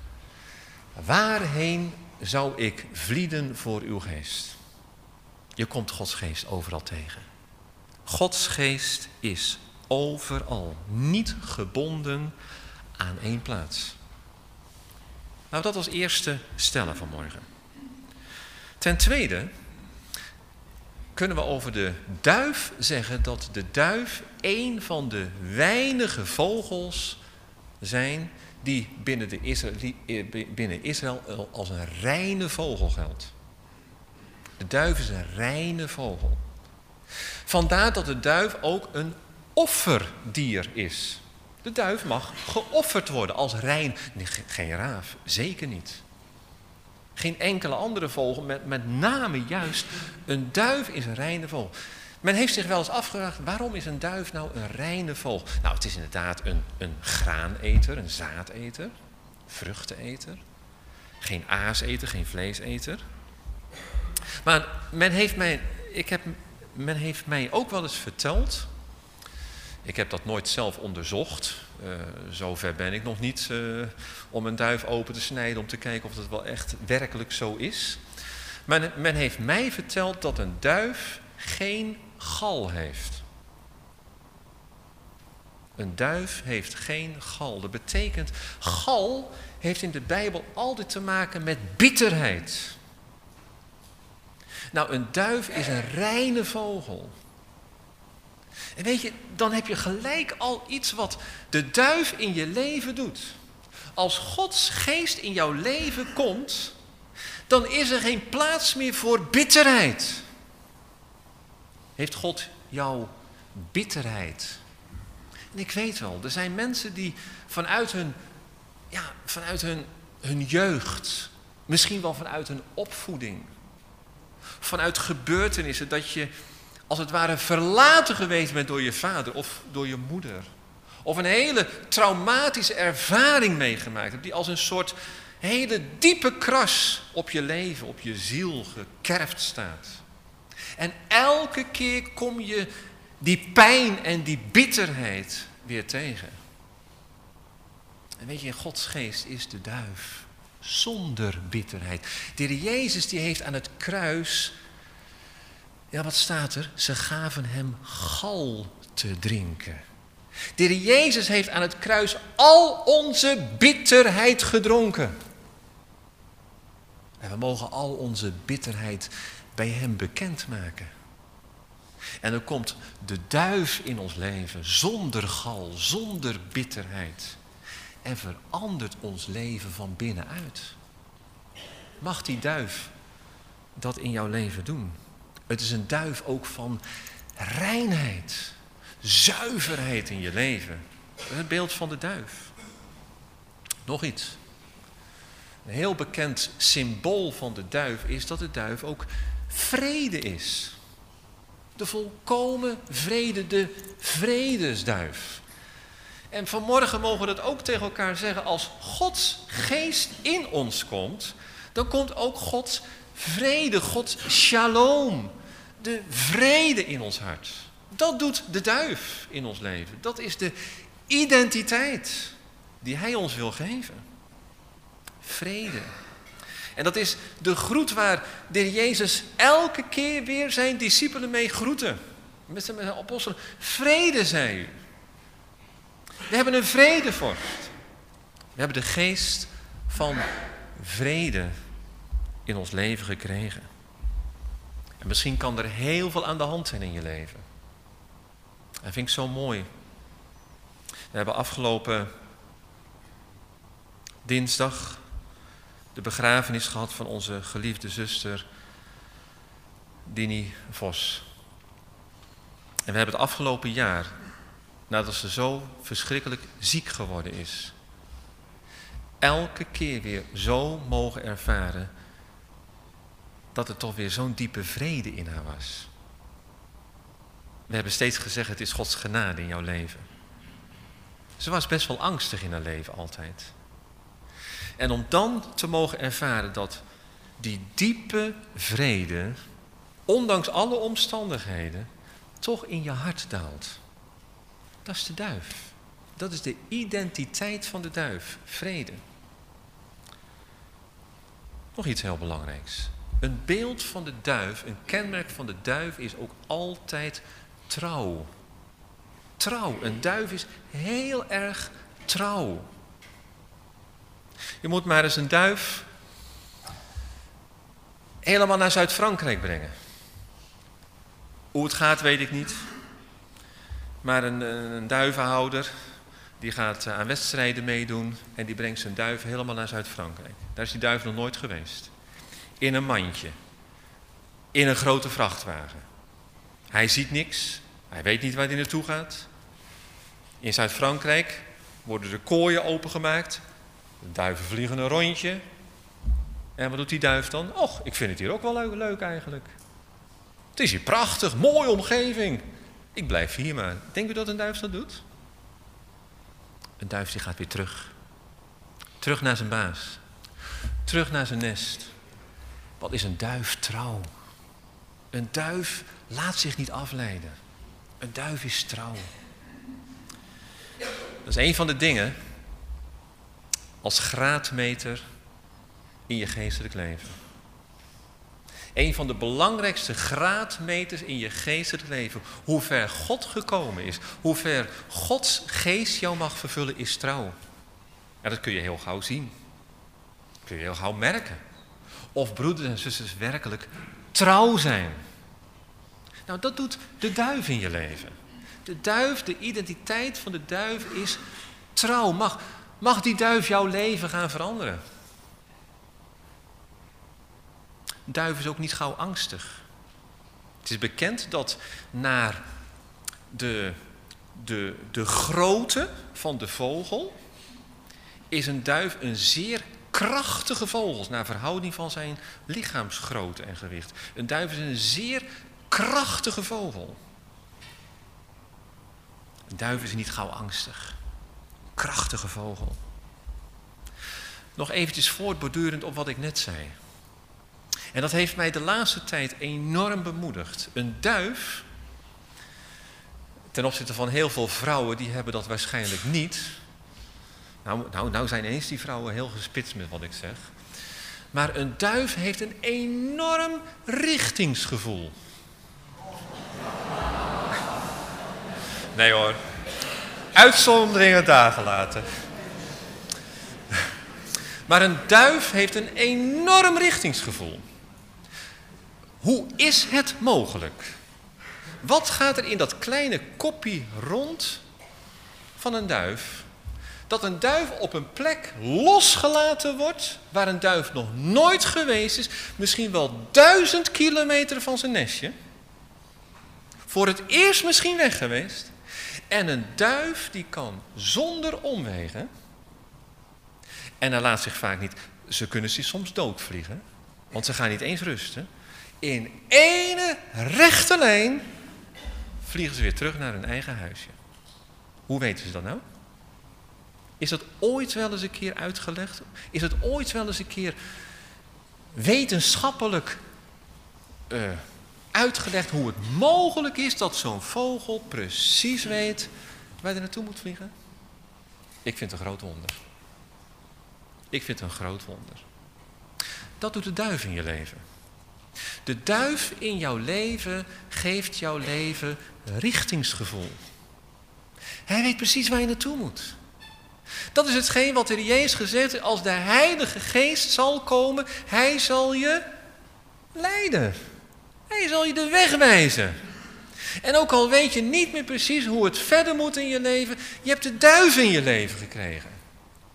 Speaker 1: Waarheen zou ik vlieden voor uw geest? Je komt Gods geest overal tegen. Gods geest is overal, niet gebonden aan één plaats. Nou, dat als eerste stellen vanmorgen. Ten tweede kunnen we over de duif zeggen dat de duif een van de weinige vogels zijn die binnen Israël als een reine vogel geldt. De duif is een reine vogel. Vandaar dat de duif ook een offerdier is. De duif mag geofferd worden als rein. Nee, geen raaf, zeker niet. Geen enkele andere vogel, met name juist een duif is een reine vogel. Men heeft zich wel eens afgevraagd, waarom is een duif nou een reine vogel? Nou, het is inderdaad een graaneter, een zaadeter, vruchteneter. Geen aaseter, geen vleeseter. Maar men heeft mij ook wel eens verteld, ik heb dat nooit zelf onderzocht, zover ben ik nog niet om een duif open te snijden om te kijken of dat wel echt werkelijk zo is. Maar men heeft mij verteld dat een duif geen gal heeft. Een duif heeft geen gal. Dat betekent, gal heeft in de Bijbel altijd te maken met bitterheid. Nou, een duif is een reine vogel. En weet je, dan heb je gelijk al iets wat de duif in je leven doet. Als Gods geest in jouw leven komt, dan is er geen plaats meer voor bitterheid. Heeft God jouw bitterheid? En ik weet wel, er zijn mensen die vanuit hun jeugd, misschien wel vanuit hun opvoeding, vanuit gebeurtenissen dat je als het ware verlaten geweest bent door je vader of door je moeder. Of een hele traumatische ervaring meegemaakt hebt die als een soort hele diepe kras op je leven, op je ziel gekerfd staat. En elke keer kom je die pijn en die bitterheid weer tegen. En weet je, Gods geest is de duif. Zonder bitterheid. De Heer Jezus die heeft aan het kruis, ja, wat staat er? Ze gaven hem gal te drinken. De Heer Jezus heeft aan het kruis al onze bitterheid gedronken. En we mogen al onze bitterheid bij hem bekendmaken. En dan komt de duif in ons leven zonder gal, zonder bitterheid. En verandert ons leven van binnenuit. Mag die duif dat in jouw leven doen? Het is een duif ook van reinheid, zuiverheid in je leven. Dat is het beeld van de duif. Nog iets. Een heel bekend symbool van de duif is dat de duif ook vrede is. De volkomen vrede, de vredesduif. En vanmorgen mogen we dat ook tegen elkaar zeggen. Als Gods geest in ons komt, dan komt ook Gods vrede, Gods shalom. De vrede in ons hart. Dat doet de duif in ons leven. Dat is de identiteit die hij ons wil geven. Vrede. En dat is de groet waar de Heer Jezus elke keer weer zijn discipelen mee groette. Met zijn apostelen. Vrede, zei u. We hebben een vredevorst. We hebben de geest van vrede in ons leven gekregen. En misschien kan er heel veel aan de hand zijn in je leven. Dat vind ik zo mooi. We hebben afgelopen dinsdag de begrafenis gehad van onze geliefde zuster Dini Vos. En we hebben het afgelopen jaar, nadat ze zo verschrikkelijk ziek geworden is, elke keer weer zo mogen ervaren dat er toch weer zo'n diepe vrede in haar was. We hebben steeds gezegd, het is Gods genade in jouw leven. Ze was best wel angstig in haar leven altijd. En om dan te mogen ervaren dat die diepe vrede, ondanks alle omstandigheden, toch in je hart daalt. Dat is de duif. Dat is de identiteit van de duif. Vrede. Nog iets heel belangrijks. Een beeld van de duif, een kenmerk van de duif is ook altijd trouw. Trouw. Een duif is heel erg trouw. Je moet maar eens een duif helemaal naar Zuid-Frankrijk brengen. Hoe het gaat weet ik niet. Maar een duivenhouder die gaat aan wedstrijden meedoen en die brengt zijn duiven helemaal naar Zuid-Frankrijk. Daar is die duif nog nooit geweest. In een mandje. In een grote vrachtwagen. Hij ziet niks. Hij weet niet waar hij naartoe gaat. In Zuid-Frankrijk worden de kooien opengemaakt. De duiven vliegen een rondje. En wat doet die duif dan? Och, ik vind het hier ook wel leuk eigenlijk. Het is hier prachtig, mooie omgeving. Ik blijf hier maar. Denkt u dat een duif dat doet? Een duif die gaat weer terug. Terug naar zijn baas. Terug naar zijn nest. Wat is een duif trouw? Een duif laat zich niet afleiden. Een duif is trouw. Dat is een van de dingen als graadmeter in je geestelijk leven. Een van de belangrijkste graadmeters in je geestelijk leven. Hoe ver God gekomen is. Hoe ver Gods geest jou mag vervullen is trouw. En dat kun je heel gauw zien. Dat kun je heel gauw merken. Of broeders en zusters werkelijk trouw zijn. Nou, dat doet de duif in je leven. De duif, de identiteit van de duif is trouw. Mag die duif jouw leven gaan veranderen? Een duif is ook niet gauw angstig. Het is bekend dat naar de grootte van de vogel is een duif een zeer krachtige vogel naar verhouding van zijn lichaamsgrootte en gewicht. Een duif is een zeer krachtige vogel. Een duif is niet gauw angstig. Krachtige vogel. Nog eventjes voortbordurend op wat ik net zei. En dat heeft mij de laatste tijd enorm bemoedigd. Een duif, ten opzichte van heel veel vrouwen, die hebben dat waarschijnlijk niet. Nou zijn eens die vrouwen heel gespitst met wat ik zeg. Maar een duif heeft een enorm richtingsgevoel. Nee hoor. Uitzonderingen daar gelaten. Maar een duif heeft een enorm richtingsgevoel. Hoe is het mogelijk? Wat gaat er in dat kleine kopje rond van een duif? Dat een duif op een plek losgelaten wordt waar een duif nog nooit geweest is. Misschien wel 1000 kilometer van zijn nestje. Voor het eerst misschien weg geweest. En een duif die kan zonder omwegen. En hij laat zich vaak niet. Ze kunnen zich soms doodvliegen. Want ze gaan niet eens rusten. In ene rechte lijn vliegen ze weer terug naar hun eigen huisje. Hoe weten ze dat nou? Is dat ooit wel eens een keer uitgelegd? Is het ooit wel eens een keer wetenschappelijk uitgelegd hoe het mogelijk is dat zo'n vogel precies weet waar hij naartoe moet vliegen? Ik vind het een groot wonder. Ik vind het een groot wonder. Dat doet de duif in je leven. De duif in jouw leven geeft jouw leven richtingsgevoel. Hij weet precies waar je naartoe moet. Dat is hetgeen wat de Heer Jezus gezegd heeft. Als de Heilige Geest zal komen, hij zal je leiden. Hij zal je de weg wijzen. En ook al weet je niet meer precies hoe het verder moet in je leven, je hebt de duif in je leven gekregen.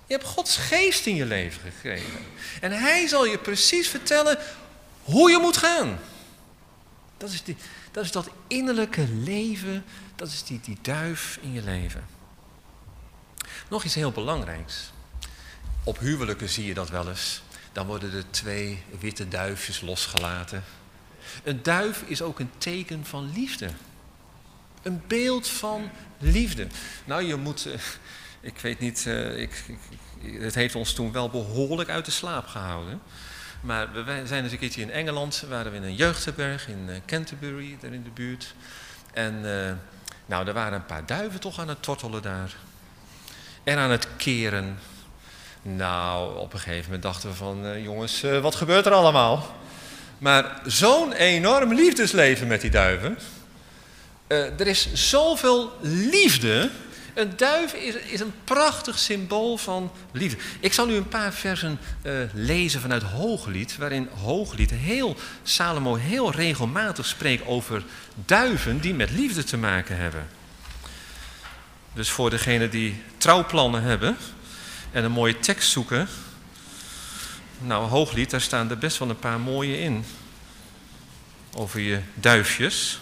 Speaker 1: Je hebt Gods geest in je leven gekregen. En hij zal je precies vertellen hoe je moet gaan. Dat is dat innerlijke leven, dat is die duif in je leven. Nog iets heel belangrijks. Op huwelijken zie je dat wel eens. Dan worden er 2 witte duifjes losgelaten. Een duif is ook een teken van liefde. Een beeld van liefde. Nou, je moet... ik weet niet... het heeft ons toen wel behoorlijk uit de slaap gehouden. Maar we zijn eens een keertje in Engeland. Waren we in een jeugdherberg in Canterbury, daar in de buurt. En er waren een paar duiven toch aan het tortelen daar. En aan het keren. Nou, op een gegeven moment dachten we van... jongens, wat gebeurt er allemaal? Maar zo'n enorm liefdesleven met die duiven. Er is zoveel liefde. Een duif is een prachtig symbool van liefde. Ik zal u een paar versen lezen vanuit Hooglied, waarin Hooglied Salomo heel regelmatig spreekt over duiven die met liefde te maken hebben. Dus voor degenen die trouwplannen hebben en een mooie tekst zoeken. Nou, Hooglied, daar staan er best wel een paar mooie in. Over je duifjes.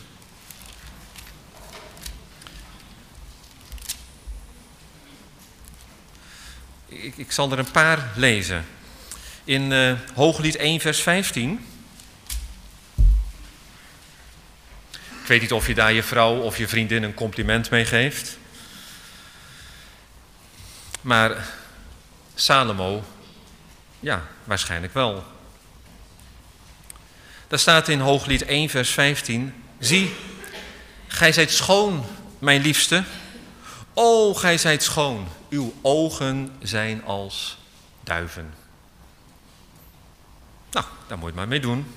Speaker 1: Ik zal er een paar lezen. In Hooglied 1 vers 15. Ik weet niet of je daar je vrouw of je vriendin een compliment mee geeft. Maar Salomo, ja, waarschijnlijk wel. Daar staat in Hooglied 1 vers 15. Zie, gij zijt schoon, mijn liefste. O, gij zijt schoon. Uw ogen zijn als duiven. Nou, daar moet je maar mee doen.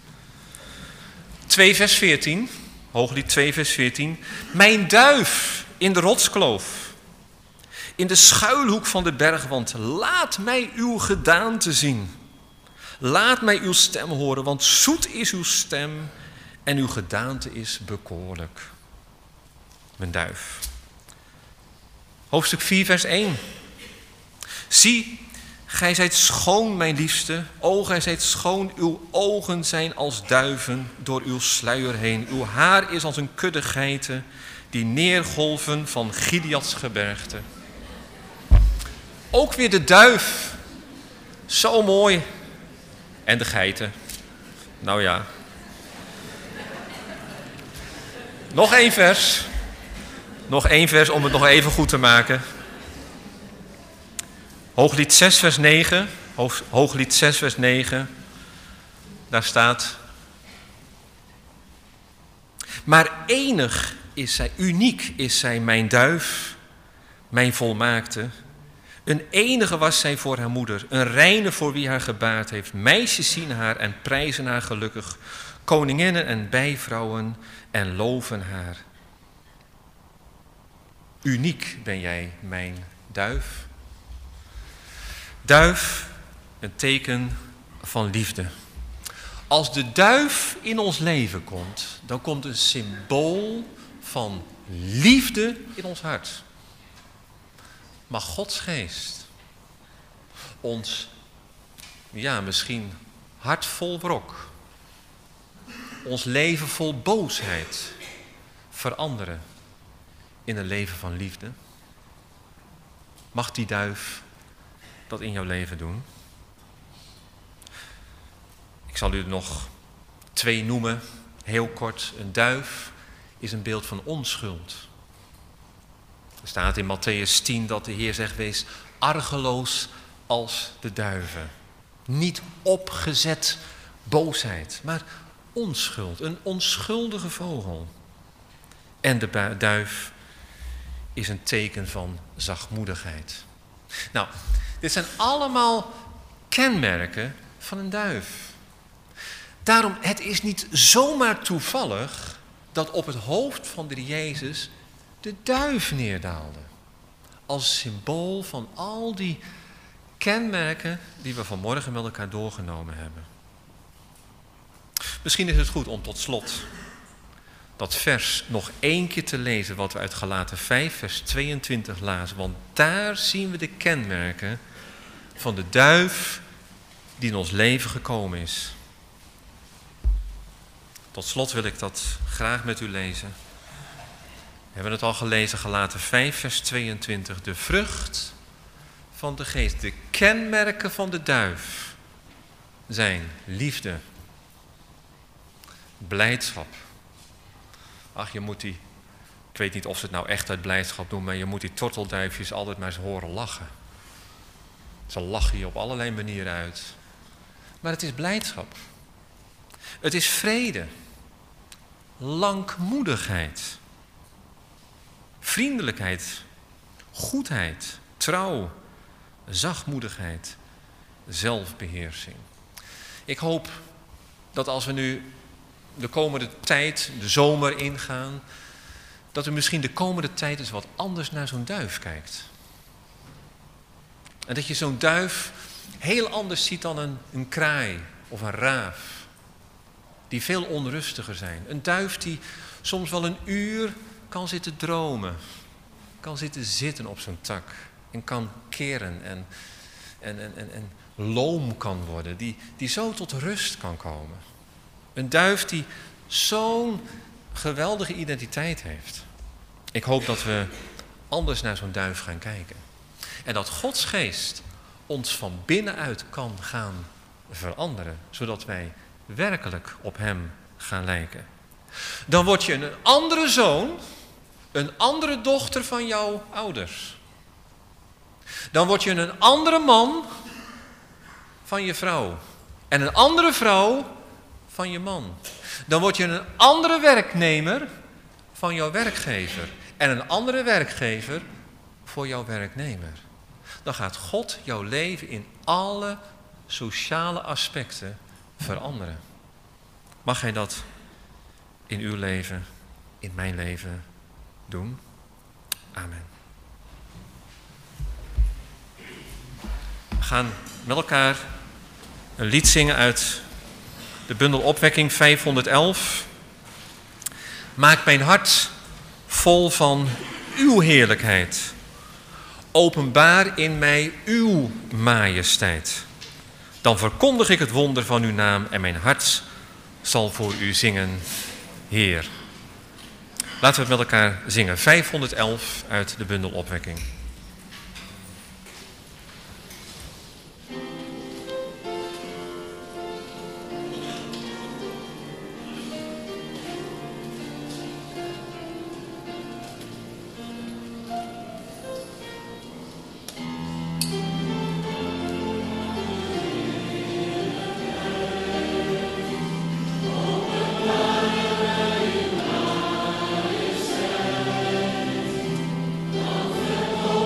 Speaker 1: 2 vers 14. Hooglied 2 vers 14. Mijn duif in de rotskloof. In de schuilhoek van de bergwand. Laat mij uw gedaante zien. Laat mij uw stem horen, want zoet is uw stem en uw gedaante is bekoorlijk. Mijn duif. Hoofdstuk 4 vers 1. Zie, gij zijt schoon, mijn liefste. O, gij zijt schoon, uw ogen zijn als duiven door uw sluier heen. Uw haar is als een kudde geiten die neergolven van Gileads gebergte. Ook weer de duif. Zo mooi. En de geiten. Nou ja. Nog één vers. Nog één vers om het nog even goed te maken. Hooglied 6 vers 9. Hooglied 6 vers 9. Daar staat. Maar enig is zij, uniek is zij, mijn duif, mijn volmaakte. Een enige was zij voor haar moeder, een reine voor wie haar gebaard heeft. Meisjes zien haar en prijzen haar gelukkig. Koninginnen en bijvrouwen en loven haar. Uniek ben jij, mijn duif. Duif, een teken van liefde. Als de duif in ons leven komt, dan komt een symbool van liefde in ons hart. Mag Gods geest ons, ja, misschien hart vol wrok, ons leven vol boosheid veranderen in een leven van liefde? Mag die duif dat in jouw leven doen? Ik zal u er nog 2 noemen, heel kort. Een duif is een beeld van onschuld. Er staat in Mattheüs 10 dat de Heer zegt, wees argeloos als de duiven. Niet opgezet boosheid, maar onschuld, een onschuldige vogel. En de duif is een teken van zachtmoedigheid. Nou, dit zijn allemaal kenmerken van een duif. Daarom, het is niet zomaar toevallig dat op het hoofd van de Jezus de duif neerdaalde. Als symbool van al die kenmerken die we vanmorgen met elkaar doorgenomen hebben. Misschien is het goed om tot slot dat vers nog 1 keer te lezen wat we uit Galaten 5 vers 22 lazen. Want daar zien we de kenmerken van de duif die in ons leven gekomen is. Tot slot wil ik dat graag met u lezen. We hebben het al gelezen, Galaten 5 vers 22. De vrucht van de geest, de kenmerken van de duif zijn liefde, blijdschap. Ach, je moet die, ik weet niet of ze het nou echt uit blijdschap doen, maar je moet die tortelduifjes altijd maar eens horen lachen. Ze lachen je op allerlei manieren uit. Maar het is blijdschap. Het is vrede, langmoedigheid, vriendelijkheid, goedheid, trouw, zachtmoedigheid, zelfbeheersing. Ik hoop dat als we nu de komende tijd, de zomer ingaan, dat u misschien de komende tijd eens wat anders naar zo'n duif kijkt. En dat je zo'n duif heel anders ziet dan een kraai of een raaf, die veel onrustiger zijn. Een duif die soms wel 1 uur kan zitten dromen, kan zitten zitten op zo'n tak en kan keren en loom kan worden, die zo tot rust kan komen. Een duif die zo'n geweldige identiteit heeft. Ik hoop dat we anders naar zo'n duif gaan kijken. En dat Gods geest ons van binnenuit kan gaan veranderen, zodat wij werkelijk op hem gaan lijken. Dan word je een andere zoon, een andere dochter van jouw ouders. Dan word je een andere man van je vrouw. En een andere vrouw van je man. Dan word je een andere werknemer van jouw werkgever. En een andere werkgever voor jouw werknemer. Dan gaat God jouw leven in alle sociale aspecten veranderen. Mag Hij dat in uw leven, in mijn leven doen? Amen. We gaan met elkaar een lied zingen uit de bundel Opwekking 511. Maak mijn hart vol van uw heerlijkheid. Openbaar in mij uw majesteit. Dan verkondig ik het wonder van uw naam en mijn hart zal voor u zingen, Heer. Laten we het met elkaar zingen. 511 uit de bundel Opwekking.
Speaker 4: Oh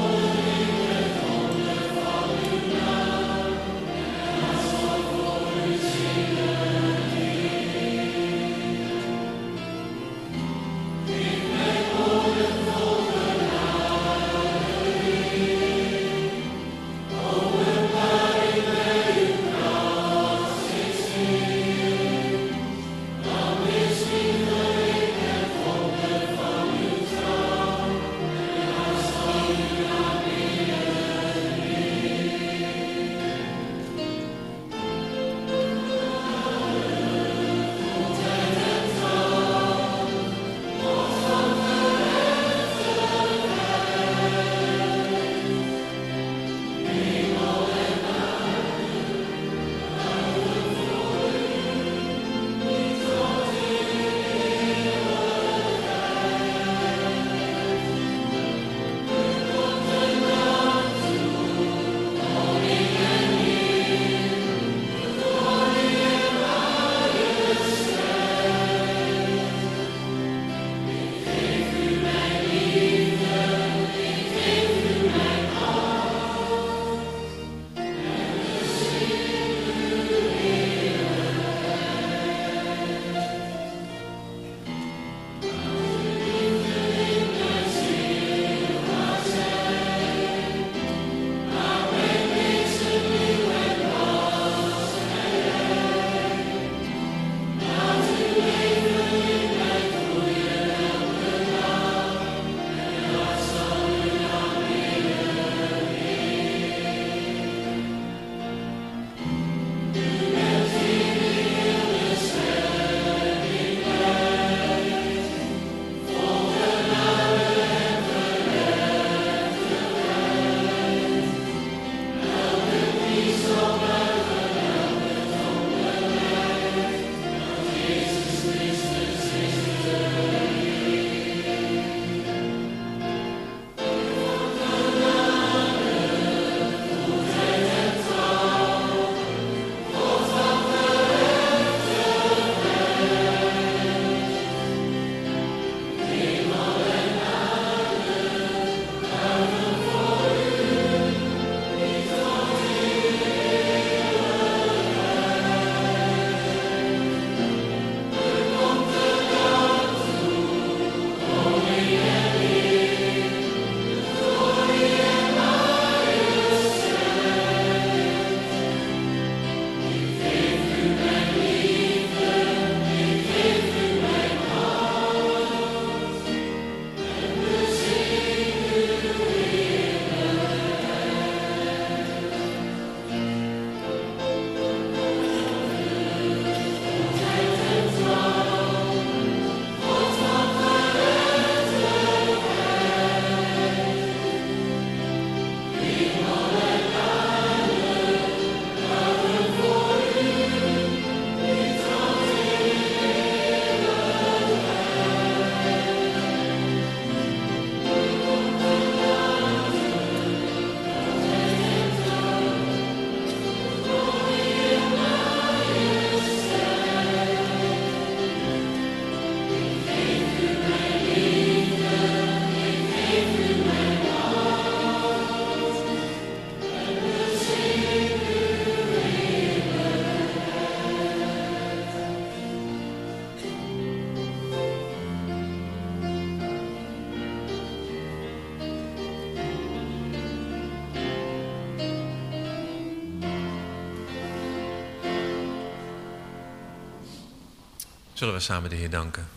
Speaker 1: Zullen we samen de Heer danken.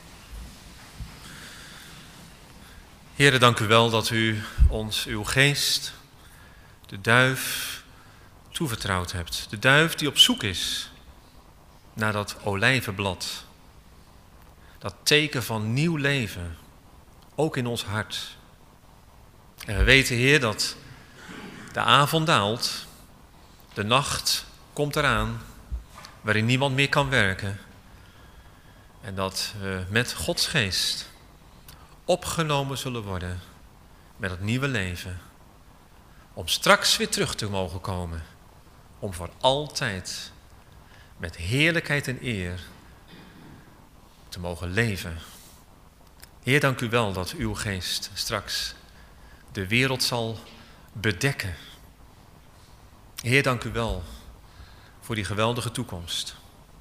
Speaker 1: Heere, dank u wel dat u ons uw geest, de duif, toevertrouwd hebt. De duif die op zoek is naar dat olijvenblad. Dat teken van nieuw leven, ook in ons hart. En we weten, Heer, dat de avond daalt, de nacht komt eraan, waarin niemand meer kan werken. En dat we met Gods geest opgenomen zullen worden met het nieuwe leven. Om straks weer terug te mogen komen. Om voor altijd met heerlijkheid en eer te mogen leven. Heer, dank u wel dat uw geest straks de wereld zal bedekken. Heer, dank u wel voor die geweldige toekomst.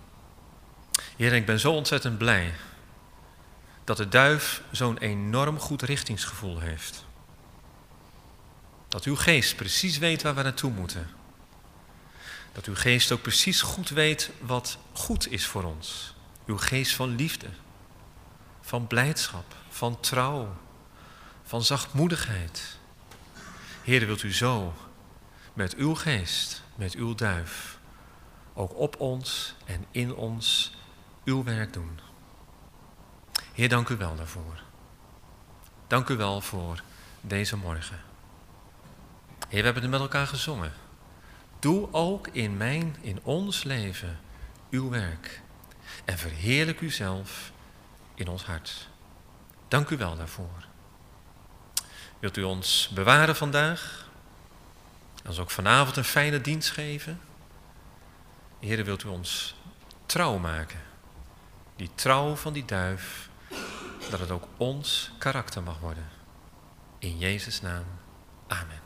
Speaker 1: Heer, ik ben zo ontzettend blij dat de duif zo'n enorm goed richtingsgevoel heeft. Dat uw geest precies weet waar we naartoe moeten. Dat uw geest ook precies goed weet wat goed is voor ons. Uw geest van liefde, van blijdschap, van trouw, van zachtmoedigheid. Heer, wilt u zo met uw geest, met uw duif, ook op ons en in ons uw werk doen. Heer, dank u wel daarvoor. Dank u wel voor deze morgen. Heer, we hebben het met elkaar gezongen. Doe ook in ons leven uw werk. En verheerlijk u zelf in ons hart. Dank u wel daarvoor. Wilt u ons bewaren vandaag? Ons ook vanavond een fijne dienst geven? Heer, wilt u ons trouw maken? Die trouw van die duif, dat het ook ons karakter mag worden. In Jezus' naam. Amen.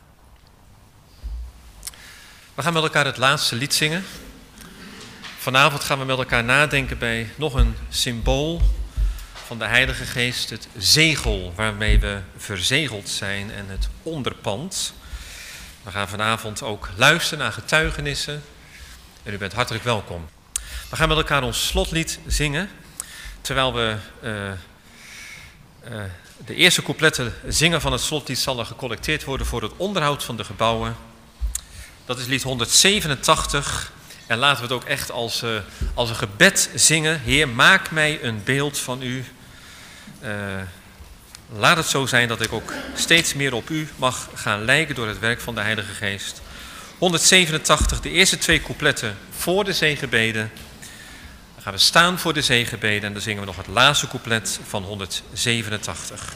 Speaker 1: We gaan met elkaar het laatste lied zingen. Vanavond gaan we met elkaar nadenken bij nog een symbool van de Heilige Geest. Het zegel waarmee we verzegeld zijn en het onderpand. We gaan vanavond ook luisteren naar getuigenissen. En u bent hartelijk welkom. We gaan met elkaar ons slotlied zingen. Terwijl we de eerste coupletten zingen van het slotlied, zal er gecollecteerd worden voor het onderhoud van de gebouwen. Dat is lied 187. En laten we het ook echt als een gebed zingen. Heer, maak mij een beeld van u. Laat het zo zijn dat ik ook steeds meer op u mag gaan lijken door het werk van de Heilige Geest. 187, de eerste 2 coupletten voor de zegenbeden. Dan gaan we staan voor de zegenbeden en dan zingen we nog het laatste couplet van 187.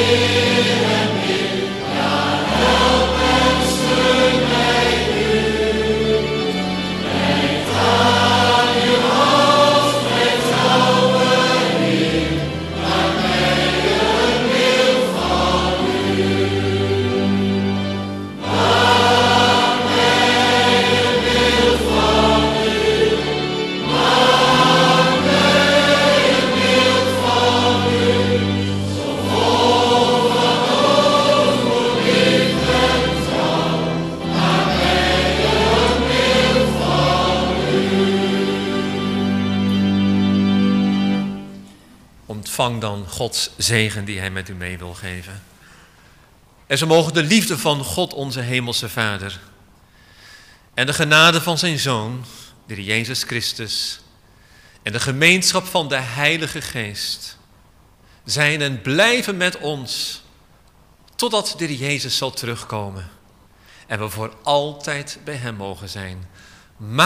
Speaker 1: Ontvang dan Gods zegen die hij met u mee wil geven. En zo mogen de liefde van God onze hemelse Vader en de genade van zijn Zoon, de Heer Jezus Christus, en de gemeenschap van de Heilige Geest zijn en blijven met ons totdat de Heer Jezus zal terugkomen en we voor altijd bij hem mogen zijn.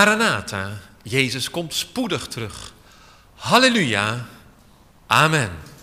Speaker 1: Maranatha, Jezus komt spoedig terug. Halleluja. Amen.